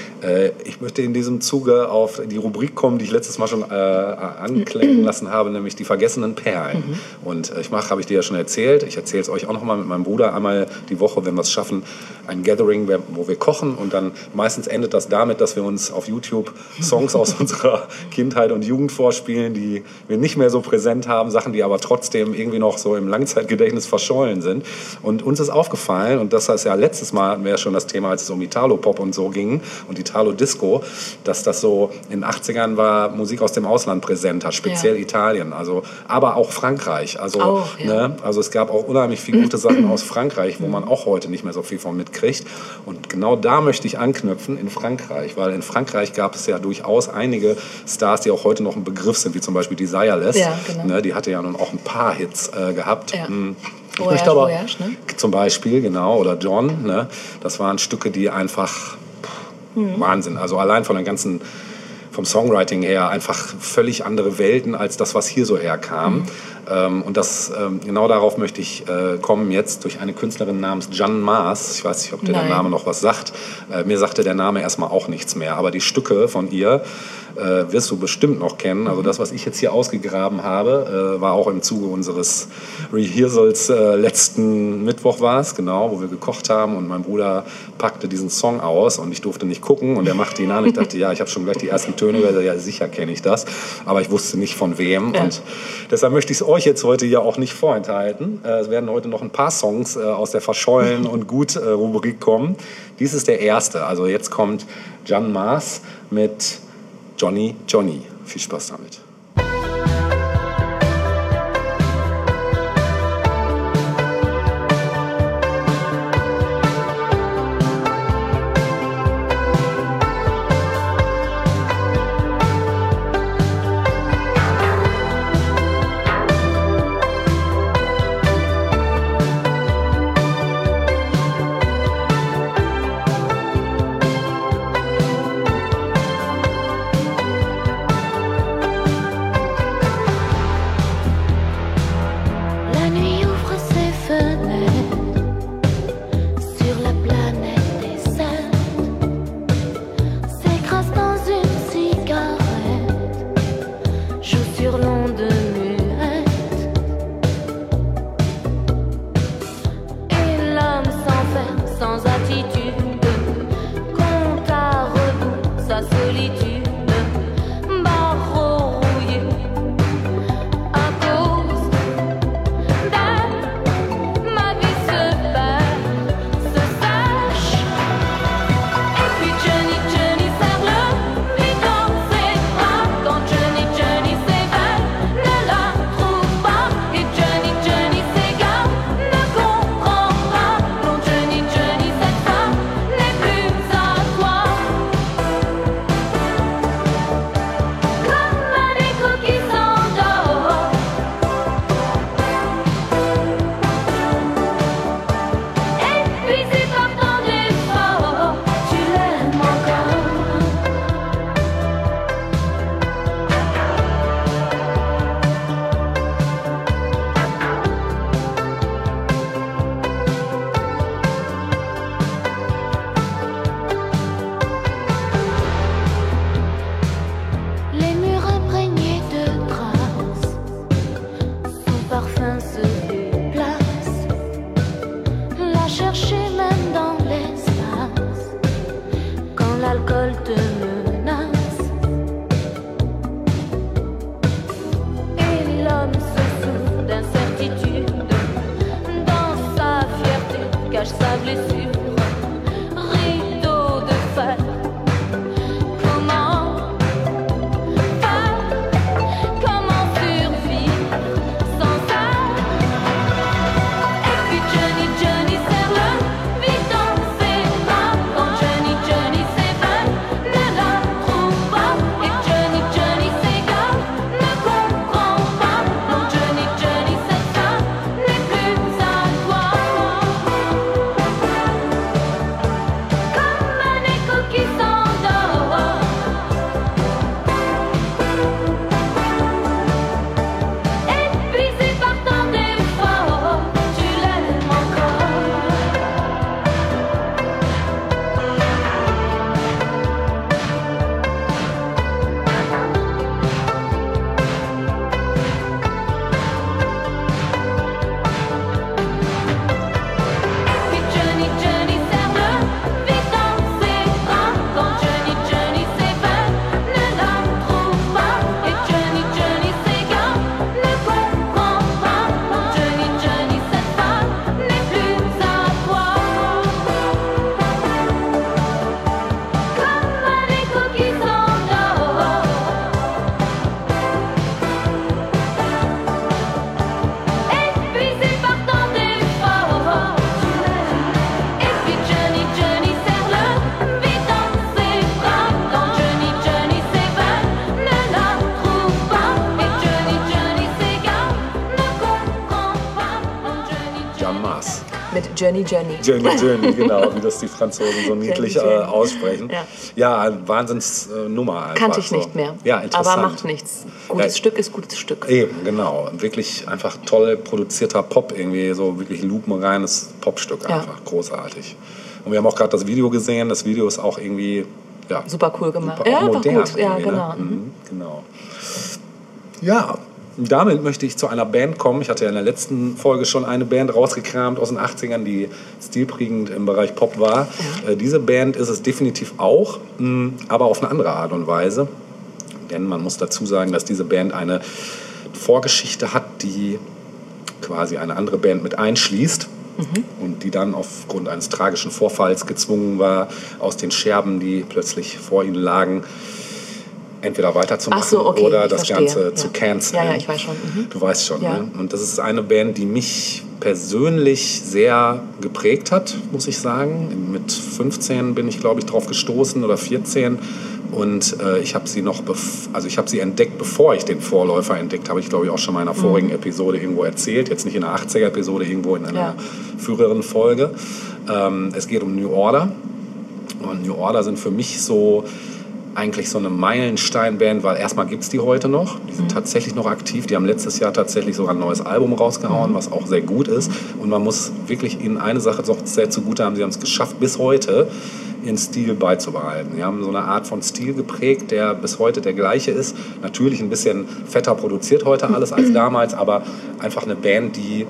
Ich möchte in diesem Zuge auf die Rubrik kommen, die ich letztes Mal schon äh, anklingen lassen habe, nämlich die vergessenen Perlen. Mhm. Und ich mache, habe ich dir ja schon erzählt, ich erzähle es euch auch noch mal mit meinem Bruder einmal die Woche, wenn wir es schaffen, ein Gathering, wo wir kochen und dann meistens endet das damit, dass wir uns auf YouTube Songs aus unserer Kindheit und Jugend vorspielen, die wir nicht mehr so präsent haben, Sachen, die aber trotzdem irgendwie noch so im Langzeitgedächtnis verschollen sind. Und uns ist aufgefallen, und das heißt ja letztes Mal hatten wir ja schon das Thema, als es um Italo-Pop und so ging und Italo-Disco, dass das so in den achtzigern war Musik aus dem Ausland präsenter, speziell ja. Italien, also, aber auch Frankreich. Also, auch, ja. ne, also es gab auch unheimlich viele gute Sachen aus Frankreich, wo man auch heute nicht mehr so viel von mitkriegt. Und genau da möchte ich anknüpfen, in Frankreich, weil in Frankreich gab es ja durchaus einige Stars, die auch heute noch ein Begriff sind, wie zum Beispiel Desireless. Ja, genau. Ne, die hatte ja nun auch ein paar Hits äh, gehabt. Ja. Hm. Ich Voyage, möchte aber Voyage, ne? zum Beispiel, genau, oder John, ne, das waren Stücke, die einfach mhm. Wahnsinn, also allein von der ganzen, vom Songwriting her einfach völlig andere Welten als das, was hier so herkam. Mhm. Ähm, und das, ähm, genau darauf möchte ich äh, kommen jetzt durch eine Künstlerin namens Jeanne Mars. Ich weiß nicht, ob dir Nein. der Name noch was sagt. Äh, mir sagte der Name erstmal auch nichts mehr, aber die Stücke von ihr äh, wirst du bestimmt noch kennen. Also das, was ich jetzt hier ausgegraben habe, äh, war auch im Zuge unseres Rehearsals äh, letzten Mittwoch war es, genau, wo wir gekocht haben und mein Bruder packte diesen Song aus und ich durfte nicht gucken und er machte ihn an. Ich dachte, ja, ich habe schon gleich die ersten Töne gehört, ja, sicher kenne ich das, aber ich wusste nicht von wem ja. und deshalb möchte ich es euch jetzt heute ja auch nicht vorenthalten. Äh, es werden heute noch ein paar Songs äh, aus der Verschollen und gut äh, Rubrik kommen. Dies ist der erste, also jetzt kommt Jeanne Mars mit Johnny Johnny. Viel Spaß damit. marcher même dans l'espace quand l'alcool te menace. Et l'homme se soucie d'incertitude, dans sa fierté cache sa blessure. Rideau de fer, comment faire, comment survivre sans ça? Et puis Johnny, Johnny serre le vide dans ses bras. Quand Johnny, Johnny s'évade, ne la trouve pas. Et Johnny, Johnny s'égare, ne comprend pas. Non, Johnny, Johnny, cette femme n'est plus à toi. Comme un écho qui s'endort, épuisé par tant d'efforts, tu l'aimes encore. Et puis Johnny, Johnny serre le vide dans ses bras. Quand Johnny, Johnny s'évade, ne la trouve pas. Et Johnny, Johnny s'égare, ne comprend pas. Non, Johnny, Johnny, cette femme n'est plus à toi. Comme un écho qui s'endort, épuisé par tant d'efforts, tu l'aimes. Et puis Johnny, Johnny serre le vide dans ses bras. Quand Johnny, Johnny s'évade, ne la trouve pas. Et Johnny, Johnny s'égare, ne comprend pas. Non, Johnny, Jan Johnny. Maas. Mit Journey, Journey. Journey, Journey, genau, wie das die Franzosen so niedlich äh, Journey. aussprechen. Ja. Ja, eine Wahnsinnsnummer einfach. Kannte ich so. nicht mehr. Ja, interessant. Aber macht nichts. Gutes Ja. Stück ist gutes Stück. Eben, genau. Wirklich einfach toll produzierter Pop, irgendwie so wirklich lupenreines Popstück Ja. einfach. Großartig. Und wir haben auch gerade das Video gesehen. Das Video ist auch irgendwie, ja, Super cool gemacht. super, Ja, auch einfach modern. gut. Ja, irgendwie, genau. Ne? Mhm, genau. Ja, damit möchte ich zu einer Band kommen. Ich hatte ja in der letzten Folge schon eine Band rausgekramt aus den achtzigern, die stilprägend im Bereich Pop war. Äh, diese Band ist es definitiv auch, mh, aber auf eine andere Art und Weise. Denn man muss dazu sagen, dass diese Band eine Vorgeschichte hat, die quasi eine andere Band mit einschließt. Und die dann aufgrund eines tragischen Vorfalls gezwungen war, aus den Scherben, die plötzlich vor ihnen lagen, entweder weiterzumachen Ach so, okay, oder ich das verstehe. Ganze Ja. zu canceln. Ja, ja, ich weiß schon. Mhm. Du weißt schon, Ja. ne? Und das ist eine Band, die mich persönlich sehr geprägt hat, muss ich sagen. Mit fünfzehn bin ich, glaube ich, drauf gestoßen oder vierzehn. Und äh, ich habe sie noch, bef- also ich habe sie entdeckt, bevor ich den Vorläufer entdeckt habe. Ich glaube ich auch schon mal in einer vorigen Episode irgendwo erzählt. Jetzt nicht in einer achtziger-Episode, irgendwo in einer Ja. früheren Folge. Ähm, es geht um New Order. Und New Order sind für mich so eigentlich so eine Meilensteinband, weil erstmal gibt es die heute noch. Die sind tatsächlich noch aktiv. Die haben letztes Jahr tatsächlich sogar ein neues Album rausgehauen, was auch sehr gut ist. Und man muss wirklich ihnen eine Sache doch sehr zugute haben. Sie haben es geschafft, bis heute ihren Stil beizubehalten. Sie haben so eine Art von Stil geprägt, der bis heute der gleiche ist. Natürlich ein bisschen fetter produziert heute alles als damals, aber einfach eine Band, die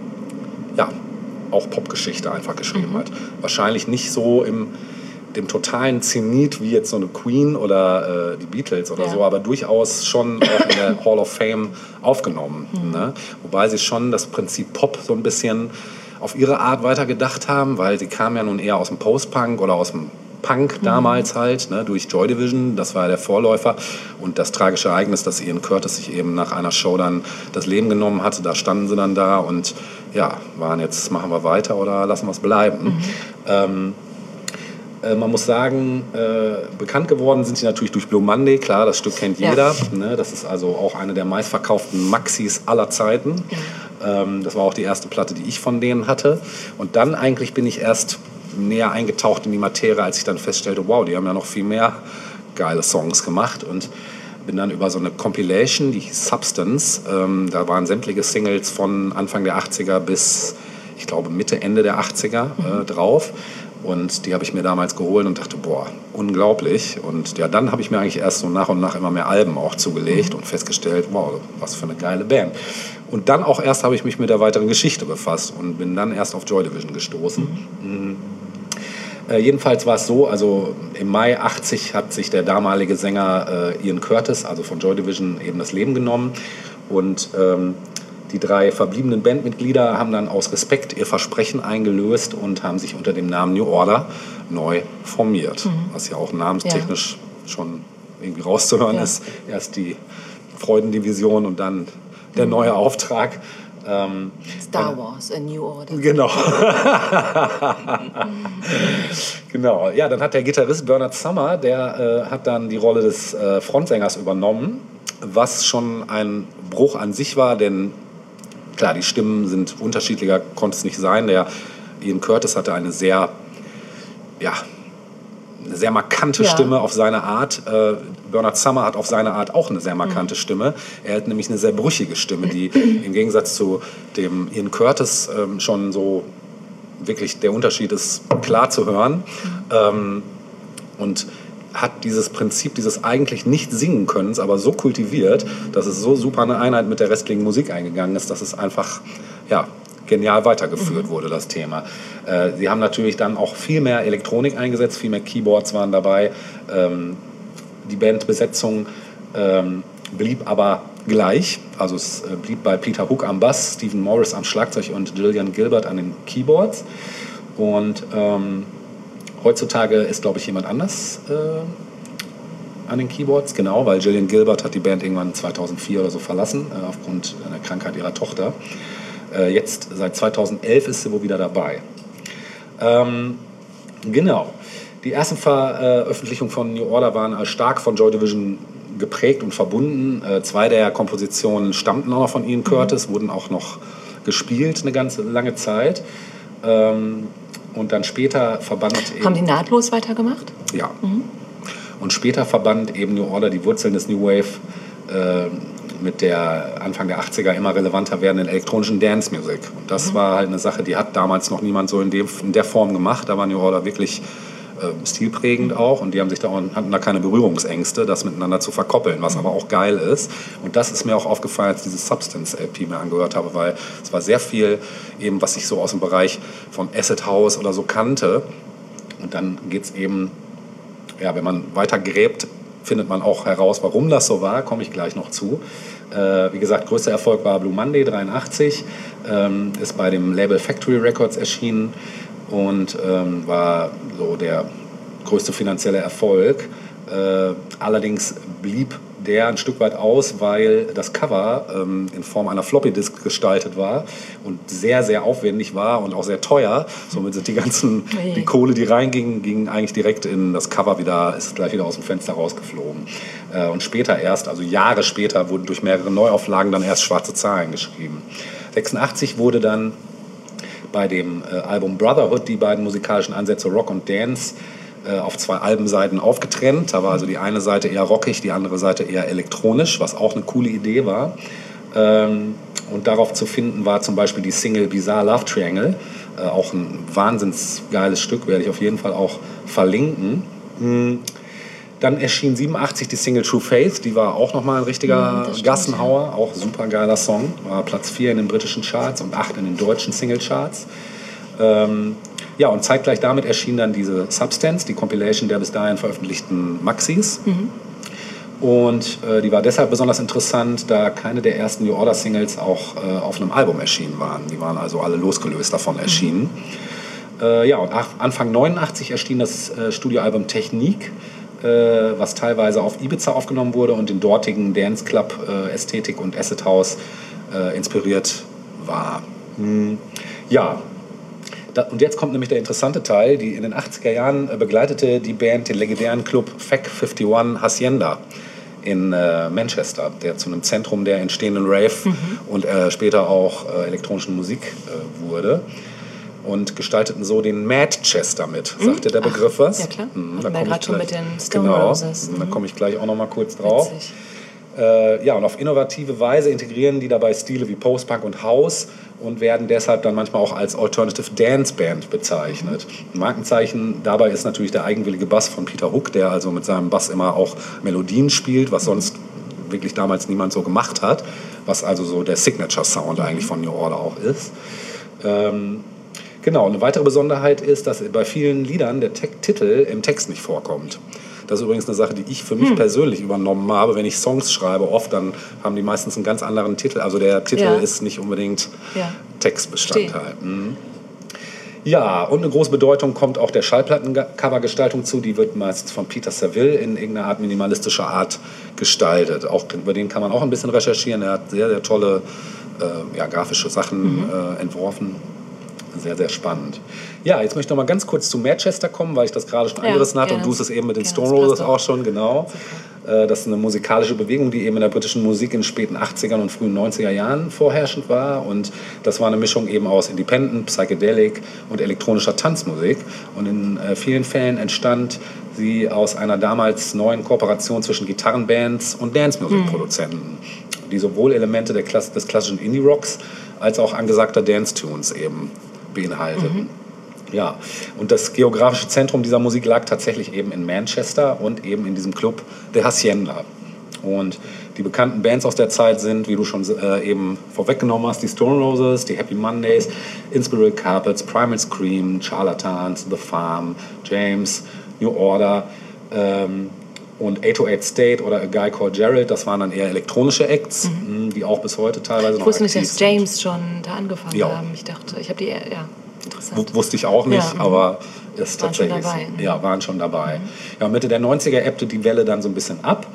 ja auch Popgeschichte einfach geschrieben hat. Wahrscheinlich nicht so im dem totalen Zenit wie jetzt so eine Queen oder äh, die Beatles oder Ja. so, aber durchaus schon auch in der Hall of Fame aufgenommen. Ne? Wobei sie schon das Prinzip Pop so ein bisschen auf ihre Art weitergedacht haben, weil sie kamen ja nun eher aus dem Post-Punk oder aus dem Punk damals halt, ne, durch Joy Division, das war ja der Vorläufer. Und das tragische Ereignis, dass Ian Curtis sich eben nach einer Show dann das Leben genommen hatte, da standen sie dann da und ja, waren jetzt, machen wir weiter oder lassen wir es bleiben. Ähm, äh, man muss sagen, äh, bekannt geworden sind sie natürlich durch Blue Monday, klar, das Stück kennt Ja. jeder. Ne, das ist also auch eine der meistverkauften Maxis aller Zeiten. Ähm, das war auch die erste Platte, die ich von denen hatte. Und dann eigentlich bin ich erst näher eingetaucht in die Materie, als ich dann feststellte, wow, die haben ja noch viel mehr geile Songs gemacht und bin dann über so eine Compilation, die hieß Substance, ähm, da waren sämtliche Singles von Anfang der achtziger bis, ich glaube, Mitte, Ende der achtziger äh, drauf Und die habe ich mir damals geholt und dachte, boah, unglaublich. Und ja, dann habe ich mir eigentlich erst so nach und nach immer mehr Alben auch zugelegt und festgestellt, wow, was für eine geile Band. Und dann auch erst habe ich mich mit der weiteren Geschichte befasst und bin dann erst auf Joy Division gestoßen. Mhm. Äh, jedenfalls war es so, also im Mai achtzig hat sich der damalige Sänger äh, Ian Curtis, also von Joy Division, eben das Leben genommen. Und ähm, die drei verbliebenen Bandmitglieder haben dann aus Respekt ihr Versprechen eingelöst und haben sich unter dem Namen New Order neu formiert. Mhm. Was ja auch namenstechnisch ja. schon irgendwie rauszuhören ja. ist. Erst die Freudendivision und dann der neue Auftrag. Ähm, Star Wars, A New Order. Genau. Genau. Ja, dann hat der Gitarrist Bernard Summer, der äh, hat dann die Rolle des äh, Frontsängers übernommen, was schon ein Bruch an sich war, denn klar, die Stimmen sind unterschiedlicher, konnte es nicht sein. Der Ian Curtis hatte eine sehr, ja, eine sehr markante ja. Stimme auf seine Art. Äh, Bernard Summer hat auf seine Art auch eine sehr markante mhm. Stimme. Er hat nämlich eine sehr brüchige Stimme, die im Gegensatz zu dem Ian Curtis ähm, schon so wirklich, der Unterschied ist klar zu hören. Mhm. Ähm, und hat dieses Prinzip dieses eigentlich nicht singen Könnens aber so kultiviert, dass es so super eine Einheit mit der restlichen Musik eingegangen ist, dass es einfach ja, genial weitergeführt mhm. wurde, das Thema. Äh, sie haben natürlich dann auch viel mehr Elektronik eingesetzt, viel mehr Keyboards waren dabei. Ähm, die Bandbesetzung ähm, blieb aber gleich. Also es äh, blieb bei Peter Hook am Bass, Stephen Morris am Schlagzeug und Gillian Gilbert an den Keyboards. Und ähm, heutzutage ist, glaube ich, jemand anders äh, an den Keyboards, genau, weil Gillian Gilbert hat die Band irgendwann zweitausendvier oder so verlassen, äh, aufgrund einer Krankheit ihrer Tochter. Äh, jetzt, seit zweitausendelf, ist sie wohl wieder dabei. Ähm, genau. Die ersten Veröffentlichungen von New Order waren stark von Joy Division geprägt und verbunden. Äh, zwei der Kompositionen stammten auch noch von Ian Curtis, mhm. wurden auch noch gespielt eine ganze lange Zeit. Ähm, Und dann später verband eben... Haben die nahtlos weitergemacht? Ja. Mhm. Und später verband eben New Order die Wurzeln des New Wave äh, mit der Anfang der achtziger immer relevanter werdenden elektronischen Dance Music. Und das mhm. war halt eine Sache, die hat damals noch niemand so in, dem, in der Form gemacht. Da war New Order wirklich äh, stilprägend mhm. auch. Und die haben sich da auch, hatten da keine Berührungsängste, das miteinander zu verkoppeln, was mhm. aber auch geil ist. Und das ist mir auch aufgefallen, als ich diese Substance-L P mir angehört habe, weil es war sehr viel, eben was ich so aus dem Bereich von Acid House oder so kannte. Und dann geht es eben, ja, wenn man weiter gräbt, findet man auch heraus, warum das so war, komme ich gleich noch zu. Äh, wie gesagt, größter Erfolg war Blue Monday dreiundachtzig, ähm, ist bei dem Label Factory Records erschienen und ähm, war so der größte finanzielle Erfolg. Äh, allerdings blieb der ein Stück weit aus, weil das Cover ähm, in Form einer Floppy-Disk gestaltet war und sehr, sehr aufwendig war und auch sehr teuer. Somit sind die ganzen, die Kohle, die reinging, ging eigentlich direkt in das Cover wieder, ist gleich wieder aus dem Fenster rausgeflogen. Äh, und später erst, also Jahre später, wurden durch mehrere Neuauflagen dann erst schwarze Zahlen geschrieben. sechsundachtzig wurde dann bei dem äh, Album Brotherhood die beiden musikalischen Ansätze Rock und Dance auf zwei Albenseiten aufgetrennt. Da war also die eine Seite eher rockig, die andere Seite eher elektronisch, was auch eine coole Idee war. Und darauf zu finden war zum Beispiel die Single Bizarre Love Triangle. Auch ein wahnsinns geiles Stück, werde ich auf jeden Fall auch verlinken. Dann erschien siebenundachtzig die Single True Faith, die war auch nochmal ein richtiger mhm, Gassenhauer, ja. Auch super geiler Song. War Platz vier in den britischen Charts und acht in den deutschen Singlecharts. Ähm, Ja, und zeitgleich damit erschien dann diese Substance, die Compilation der bis dahin veröffentlichten Maxis. Mhm. Und äh, die war deshalb besonders interessant, da keine der ersten New Order Singles auch äh, auf einem Album erschienen waren. Die waren also alle losgelöst davon erschienen. Mhm. Äh, ja, und Anfang neunundachtzig erschien das äh, Studioalbum Technique, äh, was teilweise auf Ibiza aufgenommen wurde und den dortigen Dance Club äh, Ästhetik und Acid House äh, inspiriert war. Mhm. Ja. Und jetzt kommt nämlich der interessante Teil, die in den achtziger Jahren begleitete die Band den legendären Club F A C einundfünfzig Hacienda in äh, Manchester, der zu einem Zentrum der entstehenden Rave mhm. und äh, später auch äh, elektronischen Musik äh, wurde. Und gestalteten so den Madchester mit. Mhm. Sagt dir der Begriff was? Ja, klar. Mhm, da wir gerade schon mit den Stone genau, Roses. Mhm. Da komme ich gleich auch noch mal kurz drauf. Äh, ja, und auf innovative Weise integrieren die dabei Stile wie Post-Punk und House und werden deshalb dann manchmal auch als Alternative Dance Band bezeichnet. Ein Markenzeichen dabei ist natürlich der eigenwillige Bass von Peter Hook, der also mit seinem Bass immer auch Melodien spielt, was sonst wirklich damals niemand so gemacht hat, was also so der Signature-Sound eigentlich von New Order auch ist. Ähm, genau, eine weitere Besonderheit ist, dass bei vielen Liedern der Te- Titel im Text nicht vorkommt. Das ist übrigens eine Sache, die ich für mich hm. persönlich übernommen habe. Wenn ich Songs schreibe, oft, dann haben die meistens einen ganz anderen Titel. Also der Titel ja. ist nicht unbedingt ja. Textbestandteil. Mhm. Ja, und eine große Bedeutung kommt auch der Schallplattencovergestaltung zu. Die wird meistens von Peter Saville in irgendeiner Art minimalistischer Art gestaltet. Auch über den kann man auch ein bisschen recherchieren. Er hat sehr, sehr tolle äh, ja, grafische Sachen mhm. äh, entworfen. Sehr, sehr spannend. Ja, jetzt möchte ich noch mal ganz kurz zu Manchester kommen, weil ich das gerade schon ja, angerissen hatte gerne. und du es eben mit den ja, Stone Roses auch schon, genau. Super. Das ist eine musikalische Bewegung, die eben in der britischen Musik in den späten achtzigern und frühen neunziger Jahren vorherrschend war. Und das war eine Mischung eben aus Independent, Psychedelic und elektronischer Tanzmusik. Und in äh, vielen Fällen entstand sie aus einer damals neuen Kooperation zwischen Gitarrenbands und Dance-Musikproduzenten, mhm. die sowohl Elemente der Klass- des klassischen Indie-Rocks als auch angesagter Dance-Tunes eben beinhalteten. Mhm. Ja, und das geografische Zentrum dieser Musik lag tatsächlich eben in Manchester und eben in diesem Club der Hacienda. Und die bekannten Bands aus der Zeit sind, wie du schon äh, eben vorweggenommen hast, die Stone Roses, die Happy Mondays, Inspiral Carpets, Primal Scream, Charlatans, The Farm, James, New Order ähm, und acht null acht State oder A Guy Called Gerald. Das waren dann eher elektronische Acts, mhm. die auch bis heute teilweise noch aktiv sind. Ich wusste nicht, dass James sind. schon da angefangen ja. haben. Ich dachte, ich habe die, ja, interessant. Wusste ich auch nicht, ja, aber ist waren tatsächlich. Schon dabei. Ja, waren schon dabei. Mhm. Ja, Mitte der neunziger ebbte die Welle dann so ein bisschen ab.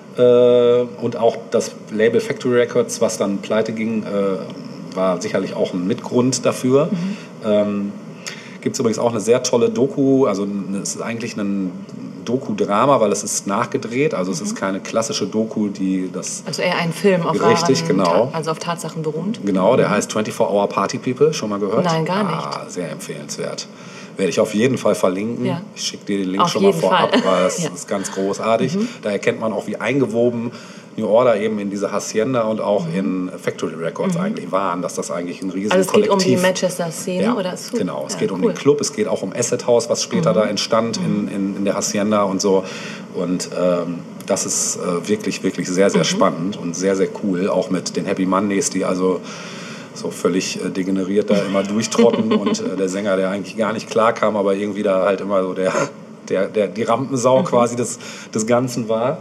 Äh, und auch das Label Factory Records, was dann pleite ging, äh, war sicherlich auch ein Mitgrund dafür. Mhm. Ähm, Gibt es übrigens auch eine sehr tolle Doku, also es ist eigentlich ein Doku-Drama, weil es ist nachgedreht, also mhm. es ist keine klassische Doku, die das... Also eher ein Film, auf richtig, wahren, genau. also auf Tatsachen beruht. Genau, der heißt twenty-four hour Party People, schon mal gehört? Nein, gar nicht. Ah, sehr empfehlenswert. Werde ich auf jeden Fall verlinken. Ja. Ich schicke dir den Link auf schon mal vorab, Fall. weil es ja. ist ganz großartig. Mhm. Da erkennt man auch, wie eingewoben New Order eben in diese Hacienda und auch mhm. in Factory Records mhm. eigentlich waren, dass das eigentlich ein riesiges Also es geht Kollektiv... um die Manchester-Szene? Ja, oder so? genau. Es ja, geht cool. um den Club, es geht auch um Acid House, was später mhm. da entstand in, in, in der Hacienda und so. Und ähm, das ist äh, wirklich, wirklich sehr, sehr mhm. spannend und sehr, sehr cool. Auch mit den Happy Mondays, die also so völlig äh, degeneriert da immer durchtrotten und äh, der Sänger, der eigentlich gar nicht klar kam, aber irgendwie da halt immer so der, der, der, die Rampensau mhm. quasi des, des Ganzen war.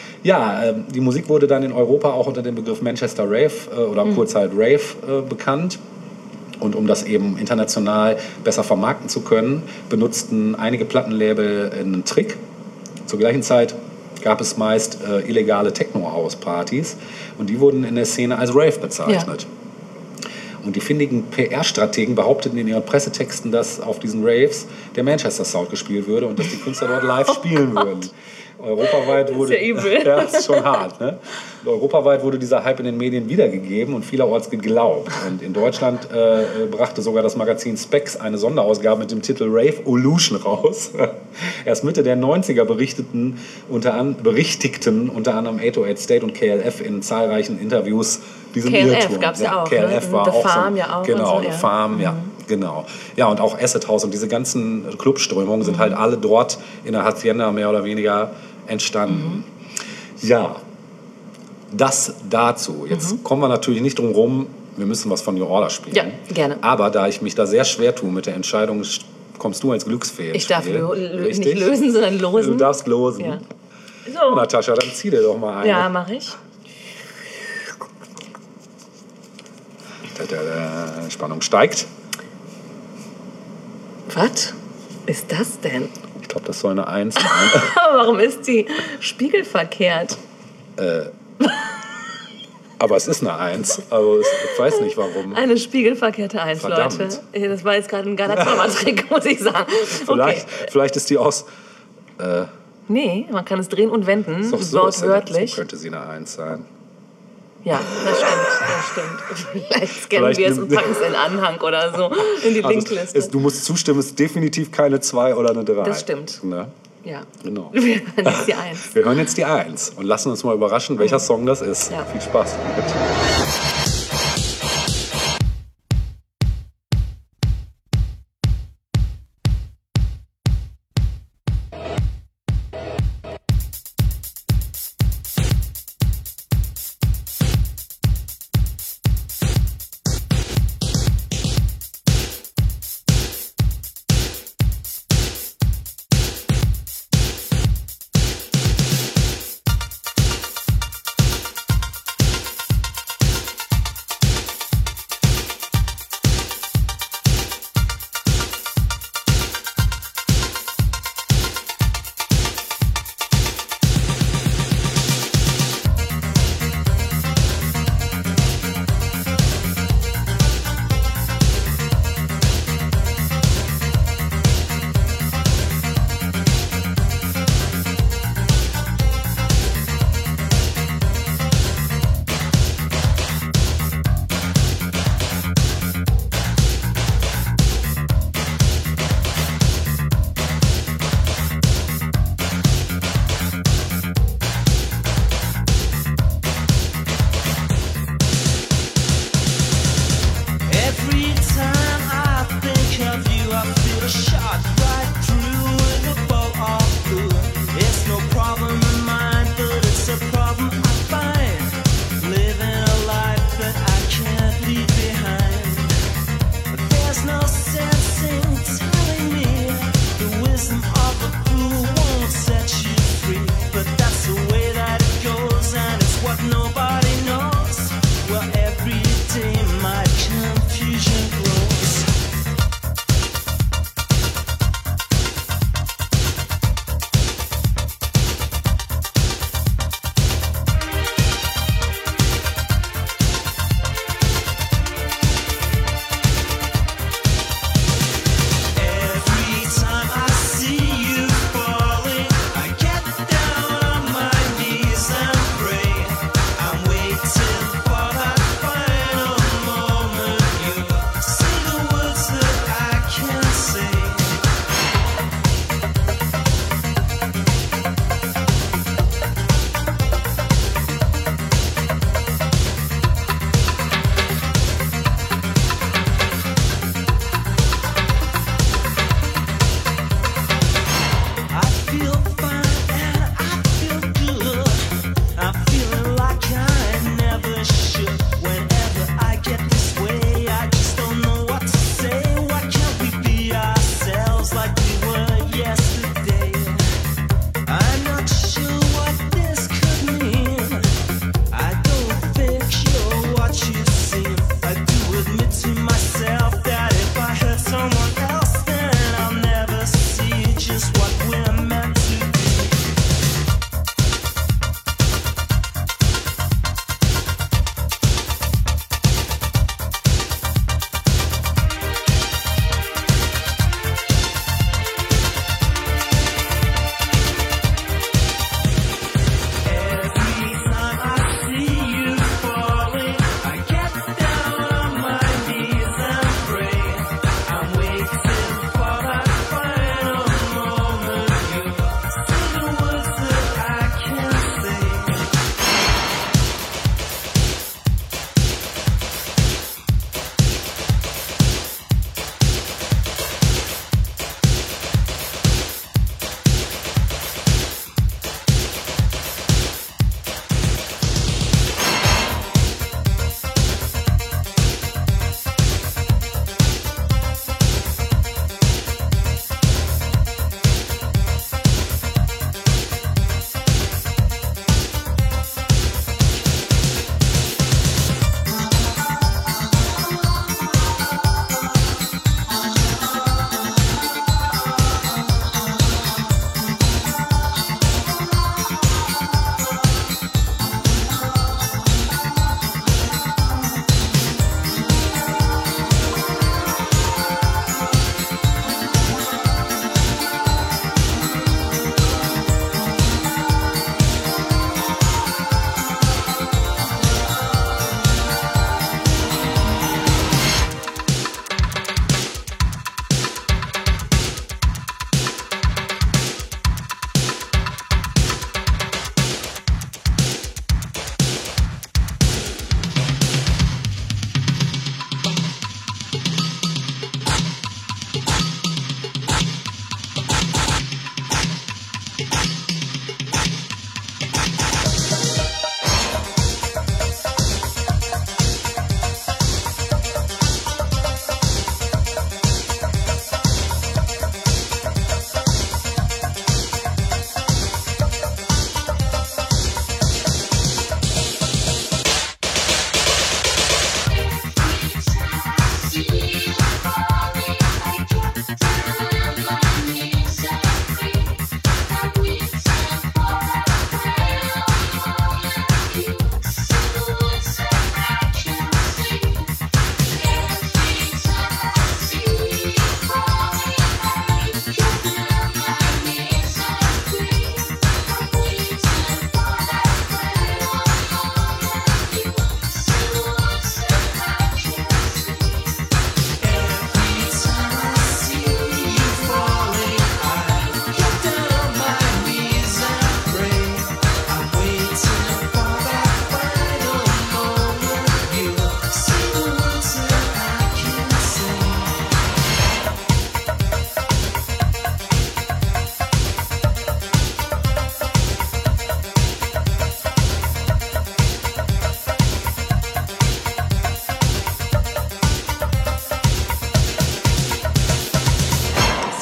Ja, äh, die Musik wurde dann in Europa auch unter dem Begriff Manchester Rave äh, oder mhm. kurz halt Rave äh, bekannt. Und um das eben international besser vermarkten zu können, benutzten einige Plattenlabel einen Trick. Zur gleichen Zeit gab es meist äh, illegale Techno-House-Partys und die wurden in der Szene als Rave bezeichnet. Ja. Und die findigen P R-Strategen behaupteten in ihren Pressetexten, dass auf diesen Raves der Manchester-Sound gespielt würde und dass die Künstler dort live spielen oh würden. Europaweit wurde, das ist ja übel. Ja, das ist schon hart. Ne? Europaweit wurde dieser Hype in den Medien wiedergegeben und vielerorts geglaubt. Und in Deutschland äh, brachte sogar das Magazin Specs eine Sonderausgabe mit dem Titel Rave-Olution raus. Erst Mitte der neunziger berichteten unter, an, berichtigten unter anderem acht null acht State und K L F in zahlreichen Interviews diesen K L F Irrtum. gab es ja, ja auch. K L F ne? war The auch Farm so, ja auch. Genau, und so, The ja. Farm, ja. Mhm. Genau. Ja, und auch Acid House und diese ganzen Clubströmungen sind mhm. halt alle dort in der Hacienda mehr oder weniger entstanden. Mhm. Ja, das dazu. Jetzt mhm. kommen wir natürlich nicht drum rum, wir müssen was von New Order spielen. Ja, gerne. Aber da ich mich da sehr schwer tue mit der Entscheidung, kommst du ins Glücksfee. Ich darf lo- nicht lösen, sondern losen. Du darfst losen. Ja. So. Natascha, dann zieh dir doch mal ein. Ja, mache ich. Die Spannung steigt. Was ist das denn? Ich glaube, das soll eine Eins sein. Warum ist die spiegelverkehrt? äh, aber es ist eine Eins. Also ich weiß nicht, warum. Eine spiegelverkehrte Eins, Verdammt. Leute. Das war jetzt gerade ein geiler Zaubertrick, muss ich sagen. Vielleicht, okay. vielleicht ist die aus... Äh, nee, man kann es drehen und wenden, so, so wortwörtlich. So könnte sie eine Eins sein. Ja, das stimmt, das stimmt. Vielleicht scannen Vielleicht wir es und packen es in den Anhang oder so, in die also Linkliste. es, es, du musst zustimmen, es ist definitiv keine zwei oder eine drei. Das stimmt. Ne? Ja. Genau. Wir hören jetzt die Eins. Wir hören jetzt die Eins und lassen uns mal überraschen, welcher Song das ist. Ja. Viel Spaß damit.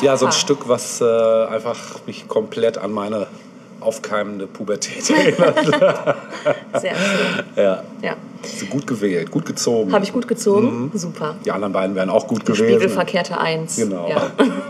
Ja, so ein Ah. Stück, was äh, einfach mich komplett an meine aufkeimende Pubertät erinnert. Sehr schön. Ja, Ja. so gut gewählt, gut gezogen. Habe ich gut gezogen? Super. Die anderen beiden wären auch gut gewesen. Spiegelverkehrte Eins. Genau. Ja,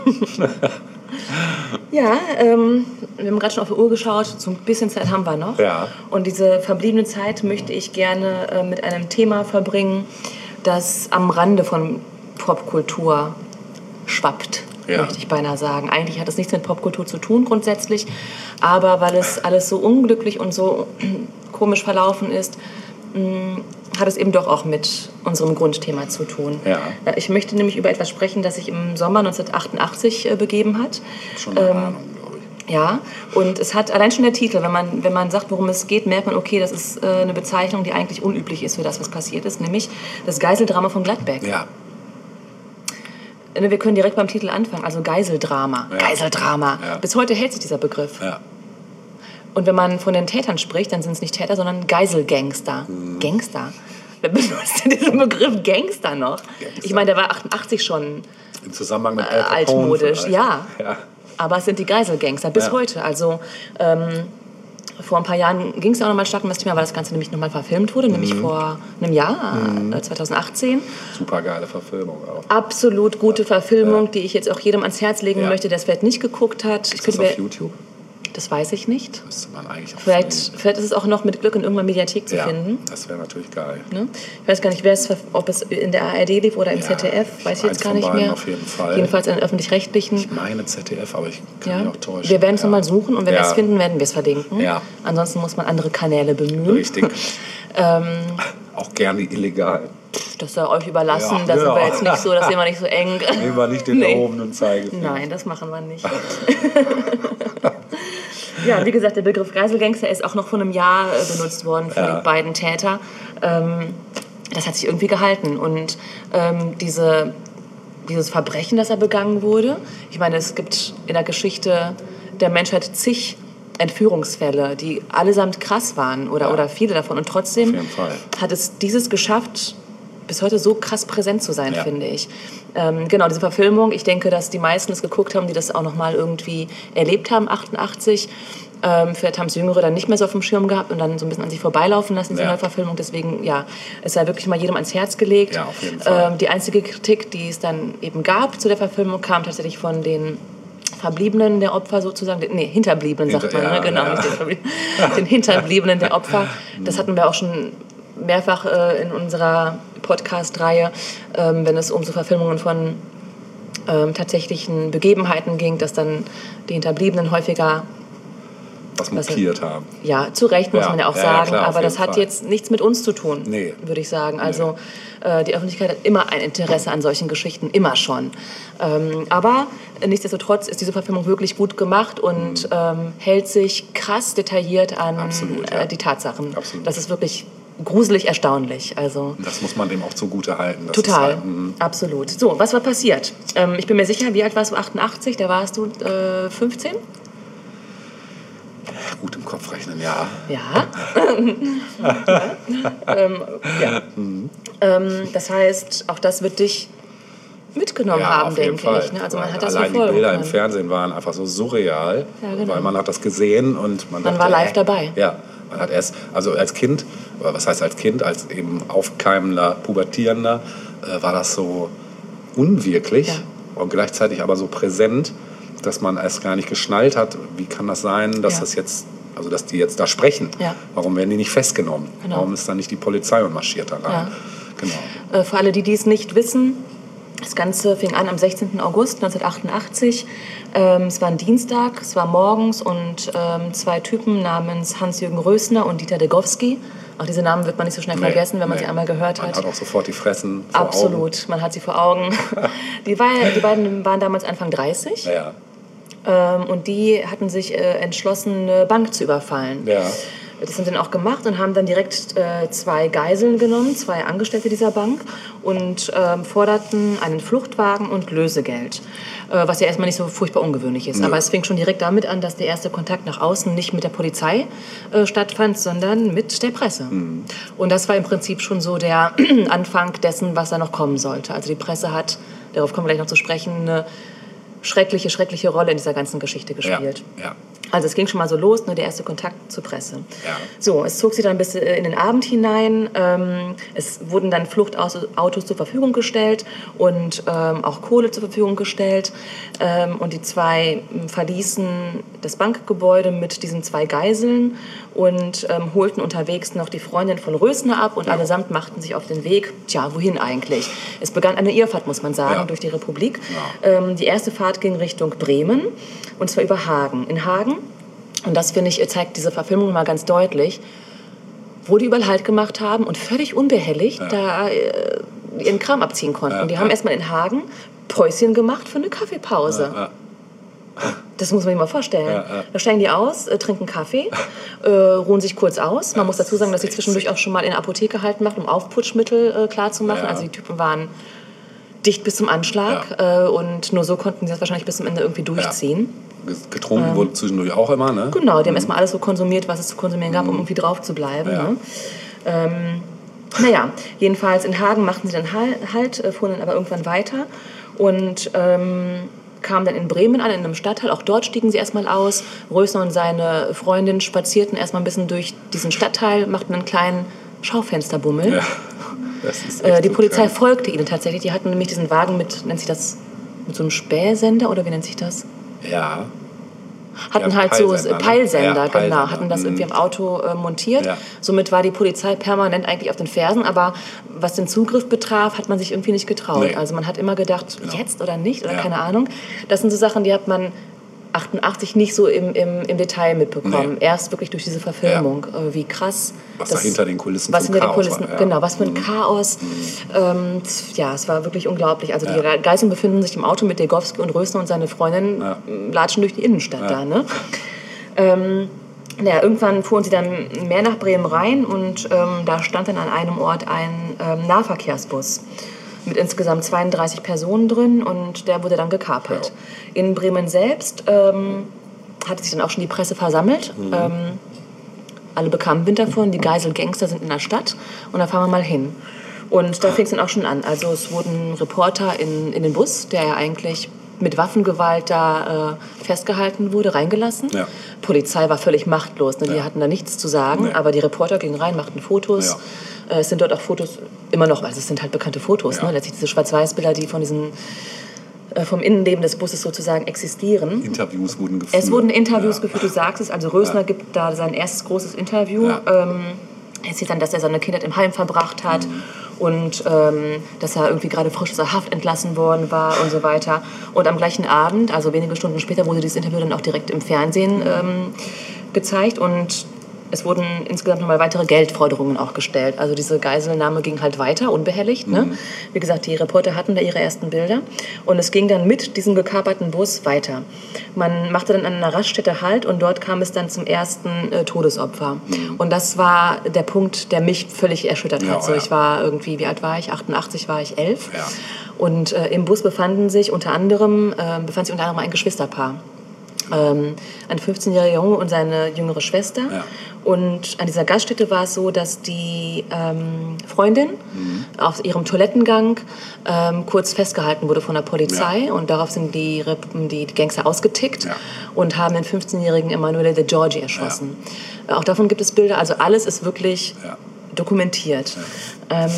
ja ähm, wir haben gerade schon auf die Uhr geschaut. So ein bisschen Zeit haben wir noch. Ja. Und diese verbliebene Zeit möchte ich gerne äh, mit einem Thema verbringen, das am Rande von Popkultur schwappt, Ja. möchte ich beinahe sagen. Eigentlich hat es nichts mit Popkultur zu tun grundsätzlich, aber weil es alles so unglücklich und so komisch verlaufen ist, mh, hat es eben doch auch mit unserem Grundthema zu tun. Ja. Äh, Ich möchte nämlich über etwas sprechen, das sich im Sommer neunzehnhundertachtundachtzig äh, begeben hat. Schon eine Ähm, Ahnung, glaube ich. Ja, und es hat allein schon der Titel, wenn man, wenn man sagt, worum es geht, merkt man, okay, das ist äh, eine Bezeichnung, die eigentlich unüblich ist für das, was passiert ist, nämlich das Geiseldrama von Gladbeck. Ja, Ne, Wir können direkt beim Titel anfangen, also Geiseldrama. Ja. Geiseldrama. Ja. Bis heute hält sich dieser Begriff. ja. Und wenn man von den Tätern spricht, dann sind es nicht Täter, sondern Geiselgangster. Mhm. Gangster. Wer benutzt denn diesen Begriff Gangster noch? Gangster. Ich meine, der war achtundachtzig schon, Im Zusammenhang mit Äh, Al Capone altmodisch, vielleicht. ja. ja. aber es sind die Geiselgangster bis Ja. heute. Also ähm, vor ein paar Jahren ging es ja auch nochmal stark um das Thema, weil das Ganze nämlich nochmal verfilmt wurde, nämlich Mhm. vor einem Jahr, äh, zweitausendachtzehn. Super geile Verfilmung auch. Absolut gute Verfilmung, die ich jetzt auch jedem ans Herz legen Ja. möchte, der es vielleicht nicht geguckt hat. Ich Ist das könnte auf mir, YouTube? das weiß ich nicht. Müsste man eigentlich auch Vielleicht, finden. vielleicht ist es auch noch mit Glück in irgendeiner Mediathek zu Ja, finden. das wäre natürlich geil. Ne? Ich weiß gar nicht, wer es, ver- ob es in der A R D lief oder im Ja, Z D F, ich weiß ich eins jetzt gar von nicht beiden mehr. auf jeden Fall. Jedenfalls in den öffentlich-rechtlichen. Ich meine Z D F, aber ich kann Ja. mich auch täuschen. Wir werden es ja. nochmal suchen und wenn Ja. wir es finden, werden wir es verlinken. Ja. Ansonsten muss man andere Kanäle bemühen. Richtig. Ähm, Auch gerne illegal. Das sei euch überlassen. Ja, da sind wir ja. jetzt nicht so, das sehen wir nicht so eng. Nehmen wir nicht den Nee. erhobenen Zeigefinger. Nein, das machen wir nicht. Ja, wie gesagt, der Begriff Geiselgangster ist auch noch vor einem Jahr äh, benutzt worden für Ja. die beiden Täter. Ähm, das hat sich irgendwie gehalten. Und ähm, diese, dieses Verbrechen, das er begangen wurde, ich meine, es gibt in der Geschichte der Menschheit zig Entführungsfälle, die allesamt krass waren oder, Ja. oder viele davon. Und trotzdem Auf jeden Fall. hat es dieses geschafft, bis heute so krass präsent zu sein, Ja. finde ich. Ähm, genau, diese Verfilmung, ich denke, dass die meisten es geguckt haben, die das auch noch mal irgendwie erlebt haben, achtundachtzig. Ähm, vielleicht haben es Jüngere dann nicht mehr so auf dem Schirm gehabt und dann so ein bisschen an sich vorbeilaufen lassen, diese Ja. neue Verfilmung. Deswegen, ja, es sei wirklich mal jedem ans Herz gelegt. Ja, auf jeden Fall. Ähm, die einzige Kritik, die es dann eben gab zu der Verfilmung, kam tatsächlich von den Verbliebenen der Opfer sozusagen, nee, Hinterbliebenen sagt Hinter- man, ja, ne? genau, ja. nicht den Verbliebenen, den Hinterbliebenen der Opfer. Das hatten wir auch schon mehrfach äh, in unserer Podcast-Reihe, ähm, wenn es um so Verfilmungen von ähm, tatsächlichen Begebenheiten ging, dass dann die Hinterbliebenen häufiger, Was Was- mokiert haben. ja, zu Recht muss Ja, man ja auch ja, ja, sagen, klar, auf aber das jeden hat Fall. jetzt nichts mit uns zu tun, Nee. würde ich sagen. Also äh, die Öffentlichkeit hat immer ein Interesse an solchen Geschichten, immer schon. Ähm, aber nichtsdestotrotz ist diese Verfilmung wirklich gut gemacht und ähm, hält sich krass detailliert an Absolut, ja. äh, die Tatsachen. Absolut. Das ist wirklich gruselig erstaunlich. Also Das muss man dem auch zugute halten. Das total, Ist halt, mm, absolut. So, was war passiert? Ähm, ich bin mir sicher, wie alt warst du? achtundachtzig, da warst du äh, fünfzehn? gut im Kopf rechnen, ja. Ja. ja. Ähm, ja. Ähm, das heißt, auch das wird dich mitgenommen Ja, haben, auf jeden denke Fall. ich. Ne? Also man Weil hat das allein die verfolgen Bilder im können. Fernsehen waren einfach so surreal, Ja, genau. weil man hat das gesehen und man, Man dachte, war live äh, dabei. Ja, man hat erst, also als Kind, oder was heißt als Kind, als eben aufkeimender, pubertierender, äh, war das so unwirklich Ja. und gleichzeitig aber so präsent, dass man erst gar nicht geschnallt hat, wie kann das sein, dass Ja. das jetzt, also dass die jetzt da sprechen. Ja. Warum werden die nicht festgenommen? Genau. Warum ist da nicht die Polizei und marschiert da rein? Ja. Genau. Äh, für alle, die dies nicht wissen, das Ganze fing an am sechzehnten August neunzehnhundertachtundachtzig. Ähm, es war ein Dienstag, es war morgens und ähm, zwei Typen namens Hans-Jürgen Rösner und Dieter Degowski. Auch diese Namen wird man nicht so schnell Nee, vergessen, wenn man nee. sie einmal gehört Man hat. hat auch sofort die Fressen vor Augen. Absolut, man hat sie vor Augen. Die, war, die beiden waren damals Anfang dreißig. Ja, ja. Ähm, und die hatten sich äh, entschlossen, eine Bank zu überfallen. Ja. Das haben sie dann auch gemacht und haben dann direkt äh, zwei Geiseln genommen, zwei Angestellte dieser Bank und ähm, forderten einen Fluchtwagen und Lösegeld. Äh, was ja erstmal nicht so furchtbar ungewöhnlich ist. Nö. Aber es fing schon direkt damit an, dass der erste Kontakt nach außen nicht mit der Polizei äh, stattfand, sondern mit der Presse. Mhm. Und das war im Prinzip schon so der Anfang dessen, was da noch kommen sollte. Also die Presse hat, darauf kommen wir gleich noch zu sprechen, eine schreckliche, schreckliche Rolle in dieser ganzen Geschichte gespielt. Ja, ja. Also es ging schon mal so los, ne, der erste Kontakt zur Presse. Ja. So, es zog sich dann bis in den Abend hinein. Ähm, es wurden dann Fluchtautos zur Verfügung gestellt und ähm, auch Kohle zur Verfügung gestellt. Ähm, und die zwei verließen das Bankgebäude mit diesen zwei Geiseln und ähm, holten unterwegs noch die Freundin von Rösner ab und Ja. allesamt machten sich auf den Weg. Tja, wohin eigentlich? Es begann eine Irrfahrt, muss man sagen, Ja. durch die Republik. Ja. Ähm, die erste Fahrt ging Richtung Bremen und zwar über Hagen. In Hagen, und das finde ich, zeigt diese Verfilmung mal ganz deutlich, wo die überall Halt gemacht haben und völlig unbehelligt Ja. da äh, ihren Kram abziehen konnten. Ja, die haben ja. erstmal in Hagen Päuschen gemacht für eine Kaffeepause. Ja, ja. Das muss man sich mal vorstellen. Ja, ja. Da steigen die aus, äh, trinken Kaffee, äh, ruhen sich kurz aus. Man muss dazu sagen, dass sie echt zwischendurch auch schon mal in der Apotheke halt macht, um Aufputschmittel äh, klar zu machen. Ja. Also die Typen waren dicht bis zum Anschlag äh, und nur so konnten sie das wahrscheinlich bis zum Ende irgendwie durchziehen. Getrunken wurde zwischendurch auch immer, ne? Genau, die haben erstmal alles so konsumiert, was es zu konsumieren gab, um irgendwie drauf zu bleiben. Ja. Ne? Ähm, naja, jedenfalls in Hagen machten sie dann Halt, halt äh, fuhren dann aber irgendwann weiter und ähm, kamen dann in Bremen an, in einem Stadtteil. Auch dort stiegen sie erstmal aus. Rösner und seine Freundin spazierten erstmal ein bisschen durch diesen Stadtteil, machten einen kleinen Schaufensterbummel. Ja. Das ist Äh, echt die so Polizei krank. folgte ihnen tatsächlich. Die hatten nämlich diesen Wagen mit, nennt sich das, mit so einem Spähsender oder wie nennt sich das? Ja. Hatten Ja, halt Peilsender, so ne? Peilsender, Ja, genau, Peilsender. hatten das Mhm. irgendwie am Auto äh, montiert. Ja. Somit war die Polizei permanent eigentlich auf den Fersen, aber was den Zugriff betraf, hat man sich irgendwie nicht getraut. Nee. Also man hat immer gedacht, Genau. jetzt oder nicht oder Ja. keine Ahnung. Das sind so Sachen, die hat man achtundachtzig nicht so im, im, im Detail mitbekommen. Nee. Erst wirklich durch diese Verfilmung. Äh, Wie krass. Was das- da hinter den Kulissen was für ein hinter den Chaos Kulissen, war, ja. genau, was für ein Mhm. Chaos. Ähm, ja, es war wirklich unglaublich. Also die Ja. Geiseln befinden sich im Auto mit Degowski und Rösner und seine Freundin Ja. latschen durch die Innenstadt Ja. da, ne? Ähm, naja, irgendwann fuhren sie dann mehr nach Bremen rein und ähm, da stand dann an einem Ort ein ähm, Nahverkehrsbus mit insgesamt zweiunddreißig Personen drin und der wurde dann gekapert. In Bremen selbst ähm, hatte sich dann auch schon die Presse versammelt. Ähm, alle bekamen Wind davon, die Geiselgangster sind in der Stadt und da fahren wir mal hin. Und da fing es dann auch schon an. Also es wurden Reporter in, in den Bus, der ja eigentlich mit Waffengewalt da äh, festgehalten wurde, reingelassen. Ja. Polizei war völlig machtlos, ne? Die Ja. hatten da nichts zu sagen, Nee. aber die Reporter gingen rein, machten Fotos. Äh, es sind dort auch Fotos, immer noch, also es sind halt bekannte Fotos, Ja. ne? Letztlich diese Schwarz-Weiß-Bilder, die von diesen, äh, vom Innenleben des Busses sozusagen existieren. Interviews wurden geführt. Es wurden Interviews Ja. geführt, du sagst es. Also Rösner Ja. gibt da sein erstes großes Interview. Ja. Ähm, er erzählt dann, dass er seine Kindheit im Heim verbracht hat Mhm. und ähm, dass er irgendwie gerade frisch aus der Haft entlassen worden war und so weiter. Und am gleichen Abend, also wenige Stunden später, wurde dieses Interview dann auch direkt im Fernsehen ähm, gezeigt und es wurden insgesamt nochmal weitere Geldforderungen auch gestellt. Also diese Geiselnahme ging halt weiter, unbehelligt. Ne? Wie gesagt, die Reporter hatten da ihre ersten Bilder. Und es ging dann mit diesem gekaperten Bus weiter. Man machte dann an einer Raststätte Halt und dort kam es dann zum ersten äh, Todesopfer. Und das war der Punkt, der mich völlig erschüttert hat. Ja, so, ja. ich war irgendwie, wie alt war ich? achtundachtzig war ich elf. Ja. Und äh, im Bus befanden sich unter anderem, äh, befand sich unter anderem ein Geschwisterpaar. Ähm, ein fünfzehnjähriger Junge und seine jüngere Schwester. Ja. Und an dieser Gaststätte war es so, dass die ähm, Freundin auf ihrem Toilettengang ähm, kurz festgehalten wurde von der Polizei. Ja. Und darauf sind die, Rep- die Gangster ausgetickt Ja. und haben den fünfzehnjährigen Emanuele De Giorgi erschossen. Äh, Auch davon gibt es Bilder. Also alles ist wirklich Ja. dokumentiert. Ähm,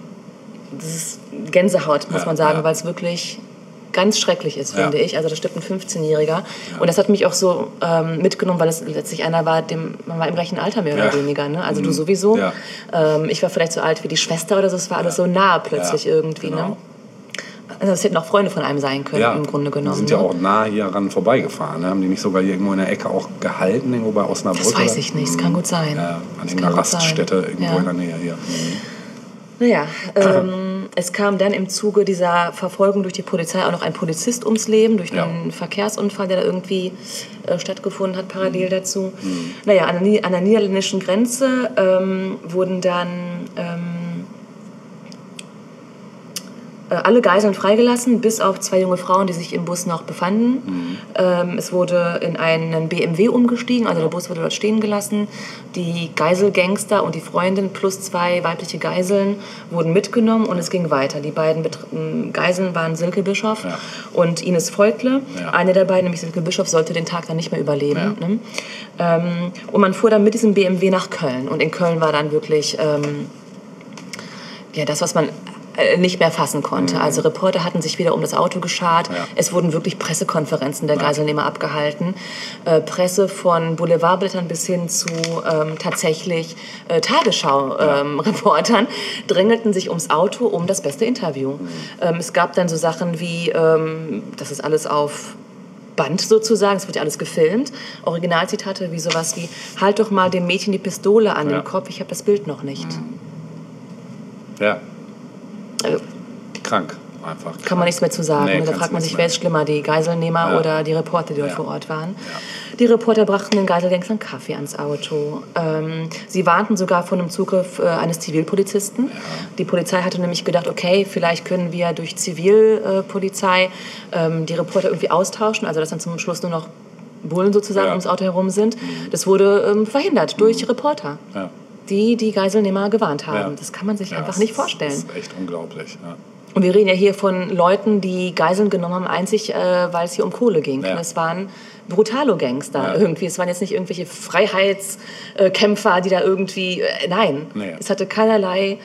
das ist Gänsehaut, muss Ja, man sagen, ja. weil es wirklich ganz schrecklich ist, Ja. finde ich. Also da stirbt ein fünfzehnjähriger. Und das hat mich auch so ähm, mitgenommen, weil es letztlich einer war, dem, man war im gleichen Alter mehr oder Ja. weniger. Ne? Also du Mhm. sowieso. Ja. Ähm, ich war vielleicht so alt wie die Schwester oder so. Es war alles so nah plötzlich Ja, irgendwie. genau. Ne? Also es hätten auch Freunde von einem sein können, Ja, im Grunde genommen. Die sind ja ne? auch nah hier ran vorbeigefahren. Ne? Haben die nicht sogar hier irgendwo in der Ecke auch gehalten, irgendwo bei Osnabrück? Das weiß oder? ich nicht, es kann gut sein. Ja, an Das irgendeiner kann gut sein. Raststätte irgendwo Ja. in der Nähe hier. Mhm. Naja, ähm, es kam dann im Zuge dieser Verfolgung durch die Polizei auch noch ein Polizist ums Leben, durch Ja. einen Verkehrsunfall, der da irgendwie äh, stattgefunden hat, parallel dazu. Naja, an der, Ni- an der niederländischen Grenze ähm, wurden dann ähm, äh, alle Geiseln freigelassen, bis auf zwei junge Frauen, die sich im Bus noch befanden. Mhm. Ähm, es wurde in einen B M W umgestiegen, also der Bus wurde dort stehen gelassen. Die Geiselgangster und die Freundin plus zwei weibliche Geiseln wurden mitgenommen und es ging weiter. Die beiden Betr- Geiseln waren Silke Bischof ja. und Ines Veugle. Ja. Eine der beiden, nämlich Silke Bischof, sollte den Tag dann nicht mehr überleben. Ja. Ne? Ähm, und man fuhr dann mit diesem B M W nach Köln. Und in Köln war dann wirklich ähm, ja, das, was man nicht mehr fassen konnte. Also Reporter hatten sich wieder um das Auto geschart. Ja. Es wurden wirklich Pressekonferenzen der Geiselnehmer abgehalten. Äh, Presse von Boulevardblättern bis hin zu ähm, tatsächlich äh, Tagesschau-Reportern ähm, drängelten sich ums Auto um das beste Interview. Mhm. Ähm, es gab dann so Sachen wie, ähm, das ist alles auf Band sozusagen, es wird ja alles gefilmt. Originalzitate wie sowas wie, halt doch mal dem Mädchen die Pistole an ja. den Kopf, ich habe das Bild noch nicht. Mhm. Ja. Krank, einfach. Krank. Kann man nichts mehr zu sagen. Nee, da fragt man sich, mehr. wer ist schlimmer, die Geiselnehmer ja. oder die Reporter, die dort ja. vor Ort waren. Ja. Die Reporter brachten den Geiselgangstern Kaffee ans Auto. Ähm, sie warnten sogar vor einem Zugriff äh, eines Zivilpolizisten. Ja. Die Polizei hatte nämlich gedacht, okay, vielleicht können wir durch Zivilpolizei ähm, die Reporter irgendwie austauschen, also dass dann zum Schluss nur noch Bullen sozusagen ja. ums Auto herum sind. Mhm. Das wurde ähm, verhindert durch mhm. Reporter. Ja. die die Geiselnehmer gewarnt haben. Ja. Das kann man sich ja, einfach nicht vorstellen. Das ist echt unglaublich. Ja. Und wir reden ja hier von Leuten, die Geiseln genommen haben, einzig, äh, weil es hier um Kohle ging. Ja. Und es waren Brutalo-Gangster ja. irgendwie. Es waren jetzt nicht irgendwelche Freiheitskämpfer, die da irgendwie... Äh, nein, nee. Es hatte keinerlei...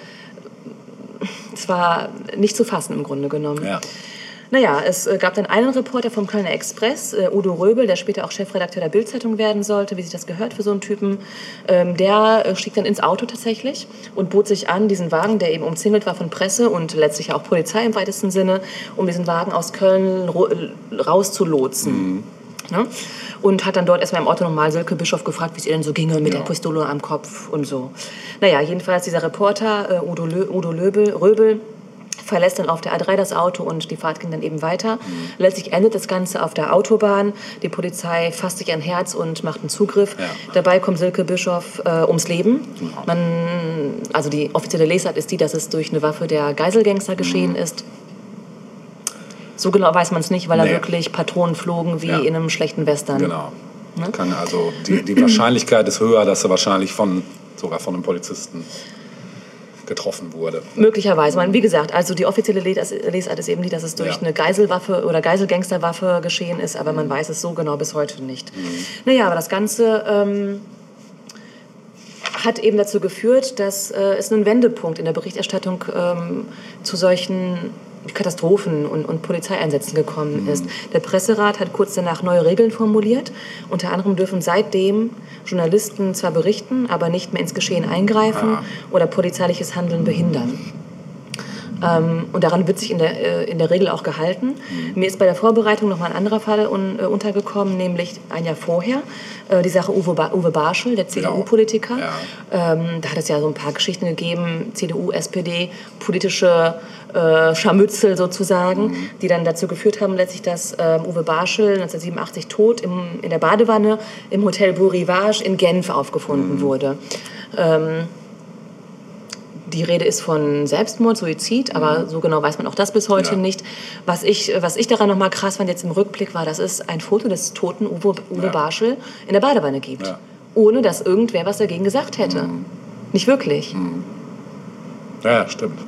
Es war nicht zu fassen im Grunde genommen. Ja. Naja, es gab dann einen Reporter vom Kölner Express, äh, Udo Röbel, der später auch Chefredakteur der Bild-Zeitung werden sollte, wie sich das gehört für so einen Typen. Ähm, der äh, stieg dann ins Auto tatsächlich und bot sich an, diesen Wagen, der eben umzingelt war von Presse und letztlich auch Polizei im weitesten Sinne, um diesen Wagen aus Köln rauszulotsen. Mhm. Ne? Und hat dann dort erstmal im Auto nochmal Silke Bischof gefragt, wie es ihr denn so ginge mit ja. der Pistole am Kopf und so. Naja, jedenfalls dieser Reporter, äh, Udo, Lö- Udo Löbel, Röbel, verlässt dann auf der A drei das Auto und die Fahrt ging dann eben weiter. Mhm. Letztlich endet das Ganze auf der Autobahn. Die Polizei fasst sich ein Herz und macht einen Zugriff. Ja. Dabei kommt Silke Bischof äh, ums Leben. Mhm. Man, also die offizielle Lesart ist die, dass es durch eine Waffe der Geiselgangster geschehen mhm. ist. So genau weiß man es nicht, weil nee. da wirklich Patronen flogen wie ja. in einem schlechten Western. Genau. Ne? Kann also die, die Wahrscheinlichkeit ist höher, dass er wahrscheinlich von, sogar von einem Polizisten getroffen wurde. Möglicherweise. Man, wie gesagt, also die offizielle Lesart ist eben die, dass es durch ja. eine Geiselwaffe oder Geiselgangsterwaffe geschehen ist, aber man weiß es so genau bis heute nicht. Mhm. Naja, aber das Ganze ähm, hat eben dazu geführt, dass äh, es einen Wendepunkt in der Berichterstattung ähm, zu solchen Katastrophen und, und Polizeieinsätzen gekommen ist. Mhm. Der Presserat hat kurz danach neue Regeln formuliert. Unter anderem dürfen seitdem Journalisten zwar berichten, aber nicht mehr ins Geschehen eingreifen ah. oder polizeiliches Handeln behindern. Ähm, und daran wird sich in der, äh, in der Regel auch gehalten. Mhm. Mir ist bei der Vorbereitung noch mal ein anderer Fall un, äh, untergekommen, nämlich ein Jahr vorher. Äh, die Sache Uwe, ba- Uwe Barschel, der C D U-Politiker. Ja. Ähm, da hat es ja so ein paar Geschichten gegeben, C D U, S P D, politische äh, Scharmützel sozusagen, mhm. die dann dazu geführt haben, letztlich, dass ähm, Uwe Barschel neunzehnhundertsiebenundachtzig tot im, in der Badewanne im Hotel Beau Rivage in Genf aufgefunden mhm. wurde. Ähm, Die Rede ist von Selbstmord, Suizid, aber so genau weiß man auch das bis heute ja. nicht. Was ich, was ich daran noch mal krass fand jetzt im Rückblick, war, dass es ein Foto des toten Uwe, Uwe ja. Barschel in der Badewanne gibt. Ja. Ohne dass irgendwer was dagegen gesagt hätte. Mhm. Nicht wirklich. Mhm. Ja, stimmt.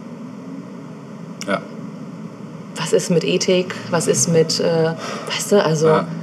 Ja. Was ist mit Ethik? Was ist mit, äh, weißt du, also... Ja.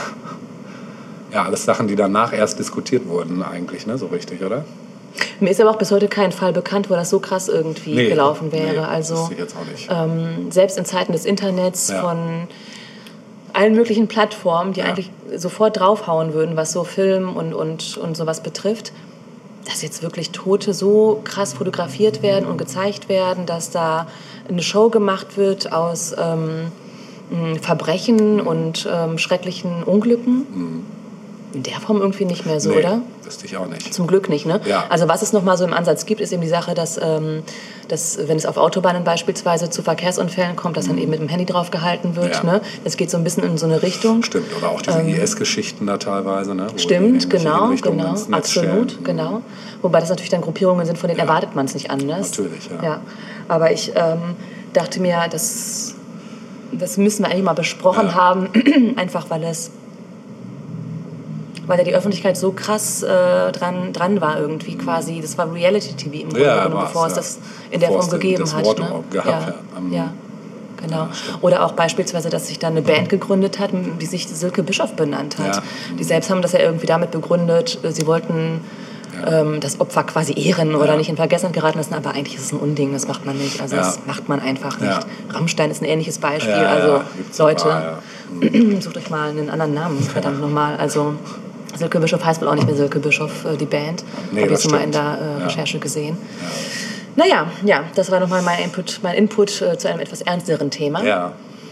ja, alles Sachen, die danach erst diskutiert wurden eigentlich, ne, so richtig, oder? Mir ist aber auch bis heute kein Fall bekannt, wo das so krass irgendwie nee, gelaufen wäre. Nee, also das ich jetzt auch nicht. Ähm, selbst in Zeiten des Internets ja. von allen möglichen Plattformen, die ja. eigentlich sofort draufhauen würden, was so Film und, und, und sowas betrifft, dass jetzt wirklich Tote so krass fotografiert werden und gezeigt werden, dass da eine Show gemacht wird aus ähm, Verbrechen mhm. und ähm, schrecklichen Unglücken. Mhm. In der Form irgendwie nicht mehr so, nee, oder? Wüsste ich auch nicht. Zum Glück nicht, ne? Ja. Also was es noch mal so im Ansatz gibt, ist eben die Sache, dass, ähm, dass wenn es auf Autobahnen beispielsweise zu Verkehrsunfällen kommt, dass mhm. dann eben mit dem Handy drauf gehalten wird, ja. ne? Das geht so ein bisschen in so eine Richtung. Stimmt, oder auch diese ähm, I S-Geschichten da teilweise, ne? Wo stimmt, genau, genau, absolut, stellen. genau. Wobei das natürlich dann Gruppierungen sind, von denen ja. erwartet man es nicht anders. Natürlich, ja. ja. Aber ich... Ähm, dachte mir, das, das müssen wir eigentlich mal besprochen Ja. haben, einfach weil es, weil da die Öffentlichkeit so krass äh, dran, dran war irgendwie quasi. Das war Reality-T V im Grunde Ja, genommen, war's, bevor es ja. das in der Bevor Form es gegeben das hat. Wort Ne? überhaupt gehabt ja. hat. Ähm, ja, genau. Oder auch beispielsweise, dass sich dann eine Band gegründet hat, die sich Silke Bischof benannt hat. Ja. Die selbst haben das ja irgendwie damit begründet, sie wollten ähm, das Opfer quasi ehren oder Ja. nicht in Vergessen geraten lassen, aber eigentlich ist es ein Unding, das macht man nicht. Also Ja. das macht man einfach nicht. Ja. Rammstein ist ein ähnliches Beispiel. Ja, ja, also gibt's ein Leute, paar, ja. sucht euch mal einen anderen Namen, verdammt nochmal. Also Silke Bischof heißt wohl auch nicht mehr Silke Bischof, äh, die Band. Nee, Habe ich das so mal in stimmt. der äh, Ja. Recherche gesehen. Naja, ja, das war nochmal mein Input, mein Input äh, zu einem etwas ernsteren Thema. Ja.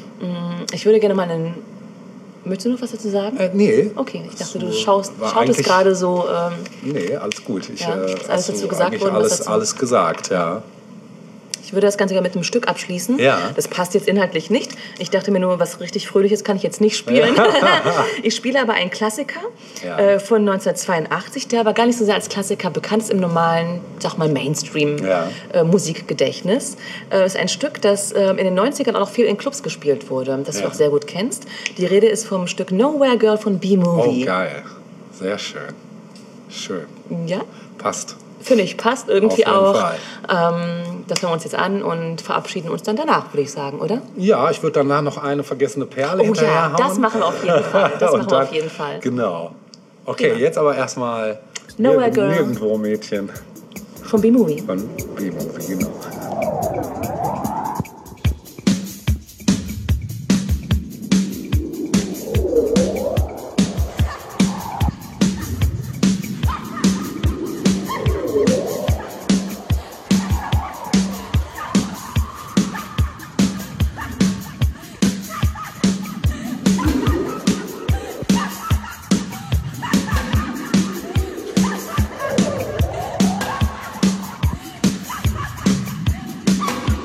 Ich würde gerne mal einen... Möchtest du noch was dazu sagen? Äh, nee. Okay, ich dachte, So du schaust, war schautest eigentlich- gerade so... Ähm, Nee, alles gut. Ich, Ja, äh, ist alles hast dazu du gesagt eigentlich worden, was alles, dazu? alles gesagt, ja. ich würde das Ganze ja mit einem Stück abschließen. Ja. Das passt jetzt inhaltlich nicht. Ich dachte mir nur, was richtig Fröhliches kann ich jetzt nicht spielen. Ich spiele aber einen Klassiker Ja. äh, von neunzehnhundertzweiundachtzig, der aber gar nicht so sehr als Klassiker bekannt ist im normalen, sag mal, Ja. Mainstream-Musikgedächtnis. Äh, ist ein Stück, das äh, in den neunzigern auch noch viel in Clubs gespielt wurde, das Ja. du auch sehr gut kennst. Die Rede ist vom Stück Nowhere Girl von Oh, B-Movie. geil. Sehr schön. Schön. Ja, Passt. finde ich, passt irgendwie Auf jeden auch. Fall. Ähm, das hören wir uns jetzt an und verabschieden uns dann danach, würde ich sagen, oder? Ja, ich würde danach noch eine vergessene Perle Oh hinterher ja, hauen. das machen wir auf jeden Fall. Das Und machen wir dann- auf jeden Fall. Genau. Okay, Prima. jetzt aber erstmal Nowhere Nirgend- Girl. Nirgendwo Mädchen Von B-Movie. von B-Movie, genau. Nowhere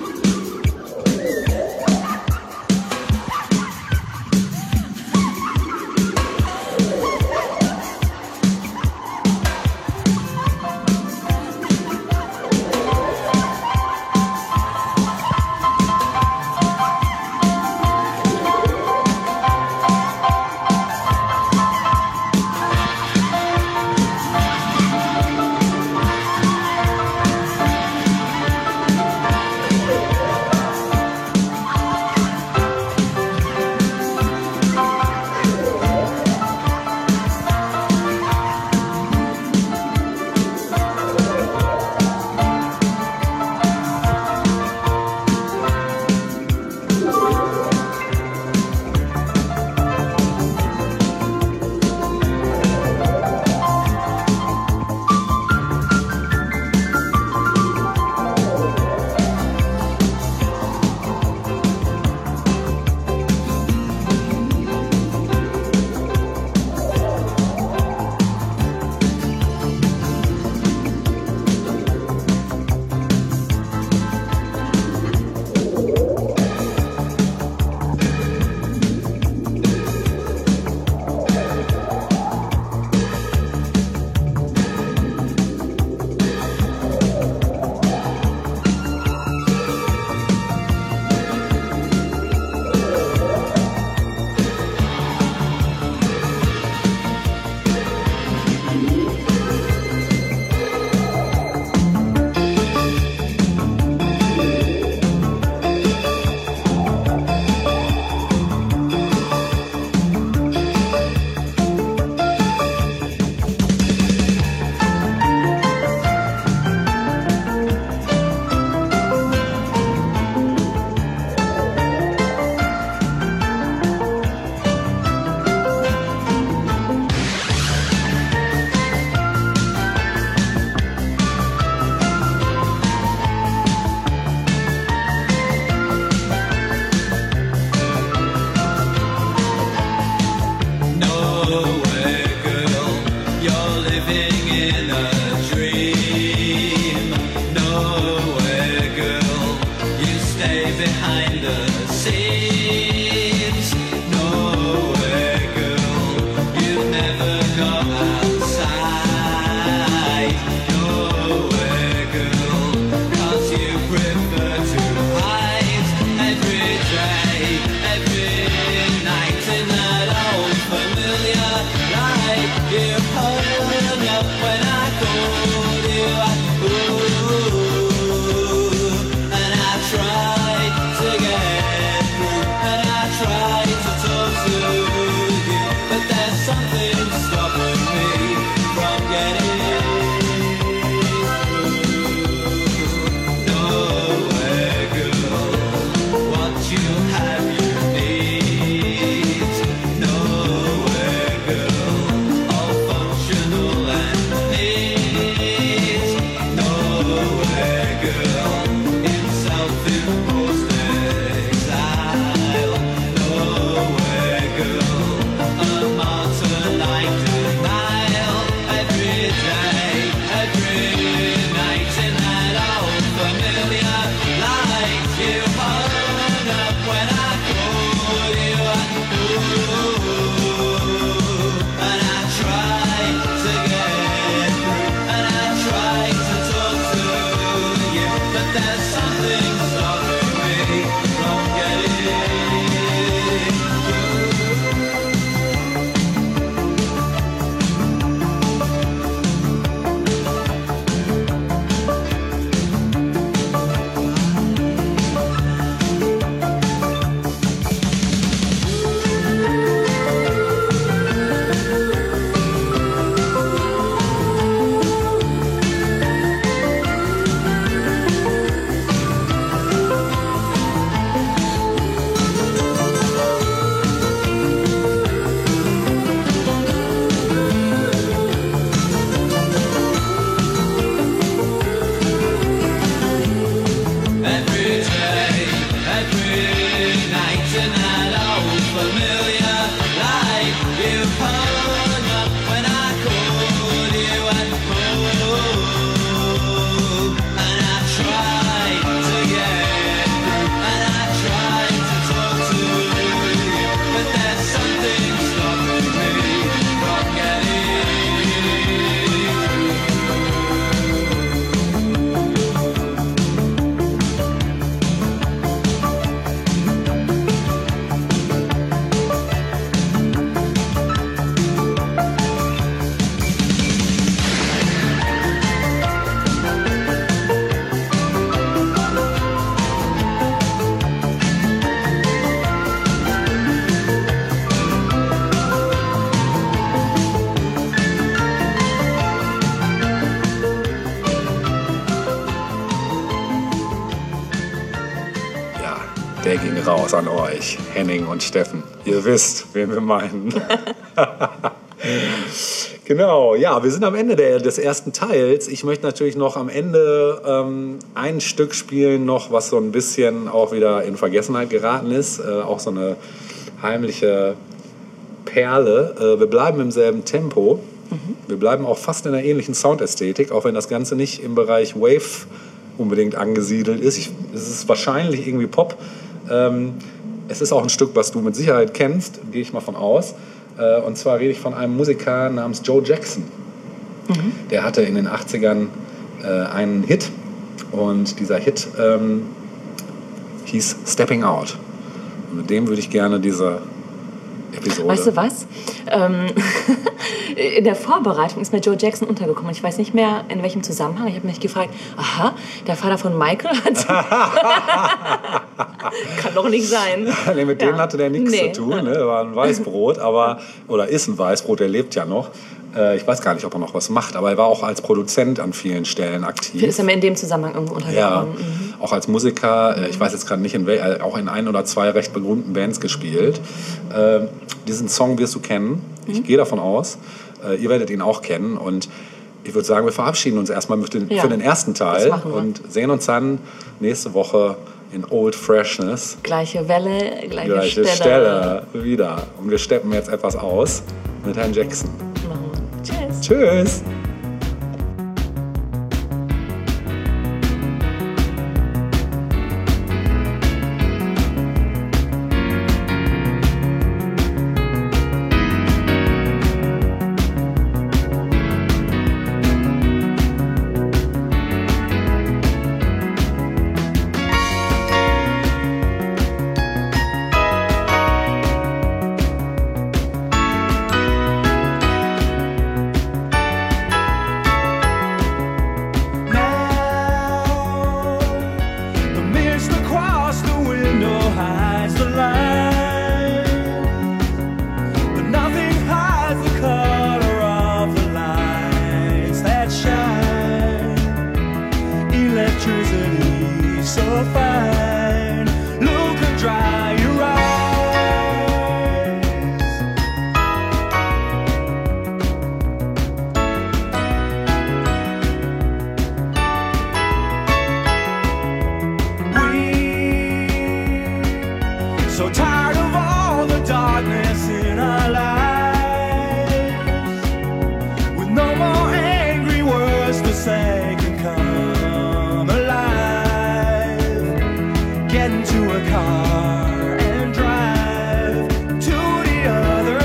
there's something stopping me from getting through. Nowhere, girl. What you have, you need. Nowhere, girl. All functional and neat. Nowhere, girl. In self-imposed exile. Nowhere, girl. A martyr like denial. Every day, every night in that old familiar light. You hung up when I called you, ooh, and I tried to get through, and I tried to talk to you, but there's something stopping me from getting every day, every night in that old familiar light. You hung up when I called you, and oh, and I tried to get through, and I tried to talk to you, but there's something stopping me from getting Ja, der ging raus an euch, Henning und Steffen. Ihr wisst, wen wir meinen. Genau, ja, wir sind am Ende der, des ersten Teils. Ich möchte natürlich noch am Ende ähm, ein Stück spielen, noch, was so ein bisschen auch wieder in Vergessenheit geraten ist. Äh, auch so eine heimliche Perle. Äh, wir bleiben im selben Tempo. Wir bleiben auch fast in einer ähnlichen Soundästhetik, auch wenn das Ganze nicht im Bereich Wave unbedingt angesiedelt ist. Ich, es ist wahrscheinlich irgendwie Pop. Ähm, es ist auch ein Stück, was du mit Sicherheit kennst, gehe ich mal von aus. Äh, und zwar rede ich von einem Musiker namens Joe Jackson. Mhm. Der hatte in den achtzigern äh, einen Hit und dieser Hit ähm, hieß Stepping Out. Und mit dem würde ich gerne diese Episode... Weißt du was? Ähm, in der Vorbereitung ist mir Joe Jackson untergekommen. Ich weiß nicht mehr, in welchem Zusammenhang. Ich habe mich gefragt, aha, der Vater von Michael hat... Kann doch nicht sein. Nee, mit Ja. denen hatte der nichts Nee. zu tun. Ne? Er war ein Weißbrot, aber, oder ist ein Weißbrot, der lebt ja noch. Äh, ich weiß gar nicht, ob er noch was macht, aber er war auch als Produzent an vielen Stellen aktiv. Ist er mir in dem Zusammenhang irgendwo Ja, untergekommen? Mhm. auch als Musiker, äh, ich weiß jetzt gerade nicht, in wel, äh, auch in ein oder zwei recht berühmten Bands gespielt. Äh, diesen Song wirst du kennen. Ich gehe davon aus. Äh, ihr werdet ihn auch kennen. Und ich würde sagen, wir verabschieden uns erstmal für den, Ja, für den ersten das Teil machen wir. und sehen uns dann nächste Woche in Old Freshness. Gleiche Welle, gleiche, Gleiche Stelle. Stelle wieder. Und wir steppen jetzt etwas aus mit Herrn Jackson. Machen wir. Tschüss. Tschüss! so fine. Look and dry your eyes. We so tired of all the darkness in our lives, with no more angry words to say can come alive. Get into a car and drive to the other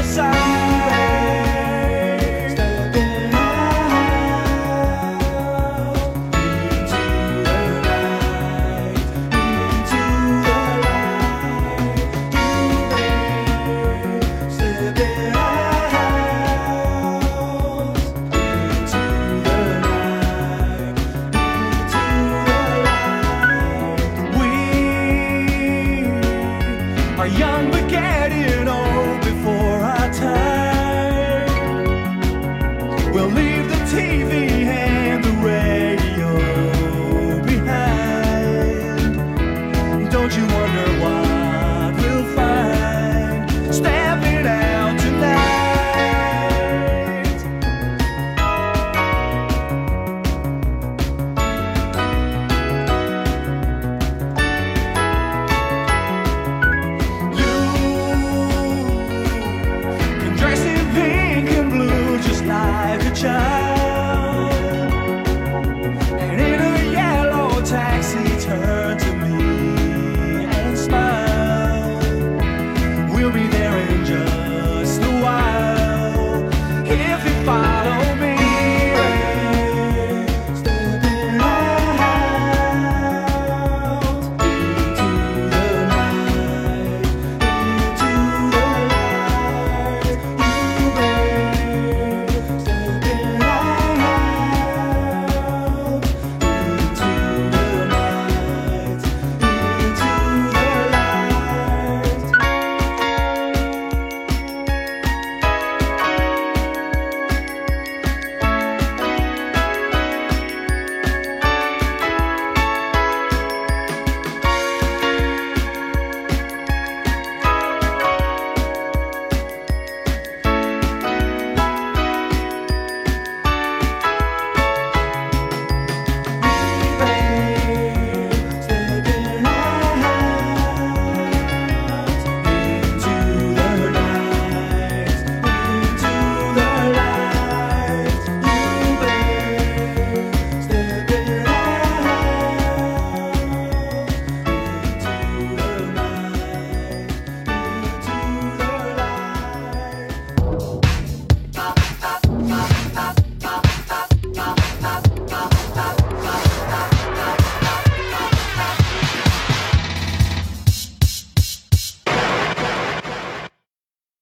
side. Stepping out into the light, into the light. Stepping out into the light, into the light. We are young but getting old before our time. We'll leave the T V and the radio behind. Don't you wonder what we'll find stepping out tonight? You can dress in pink and blue just like a child.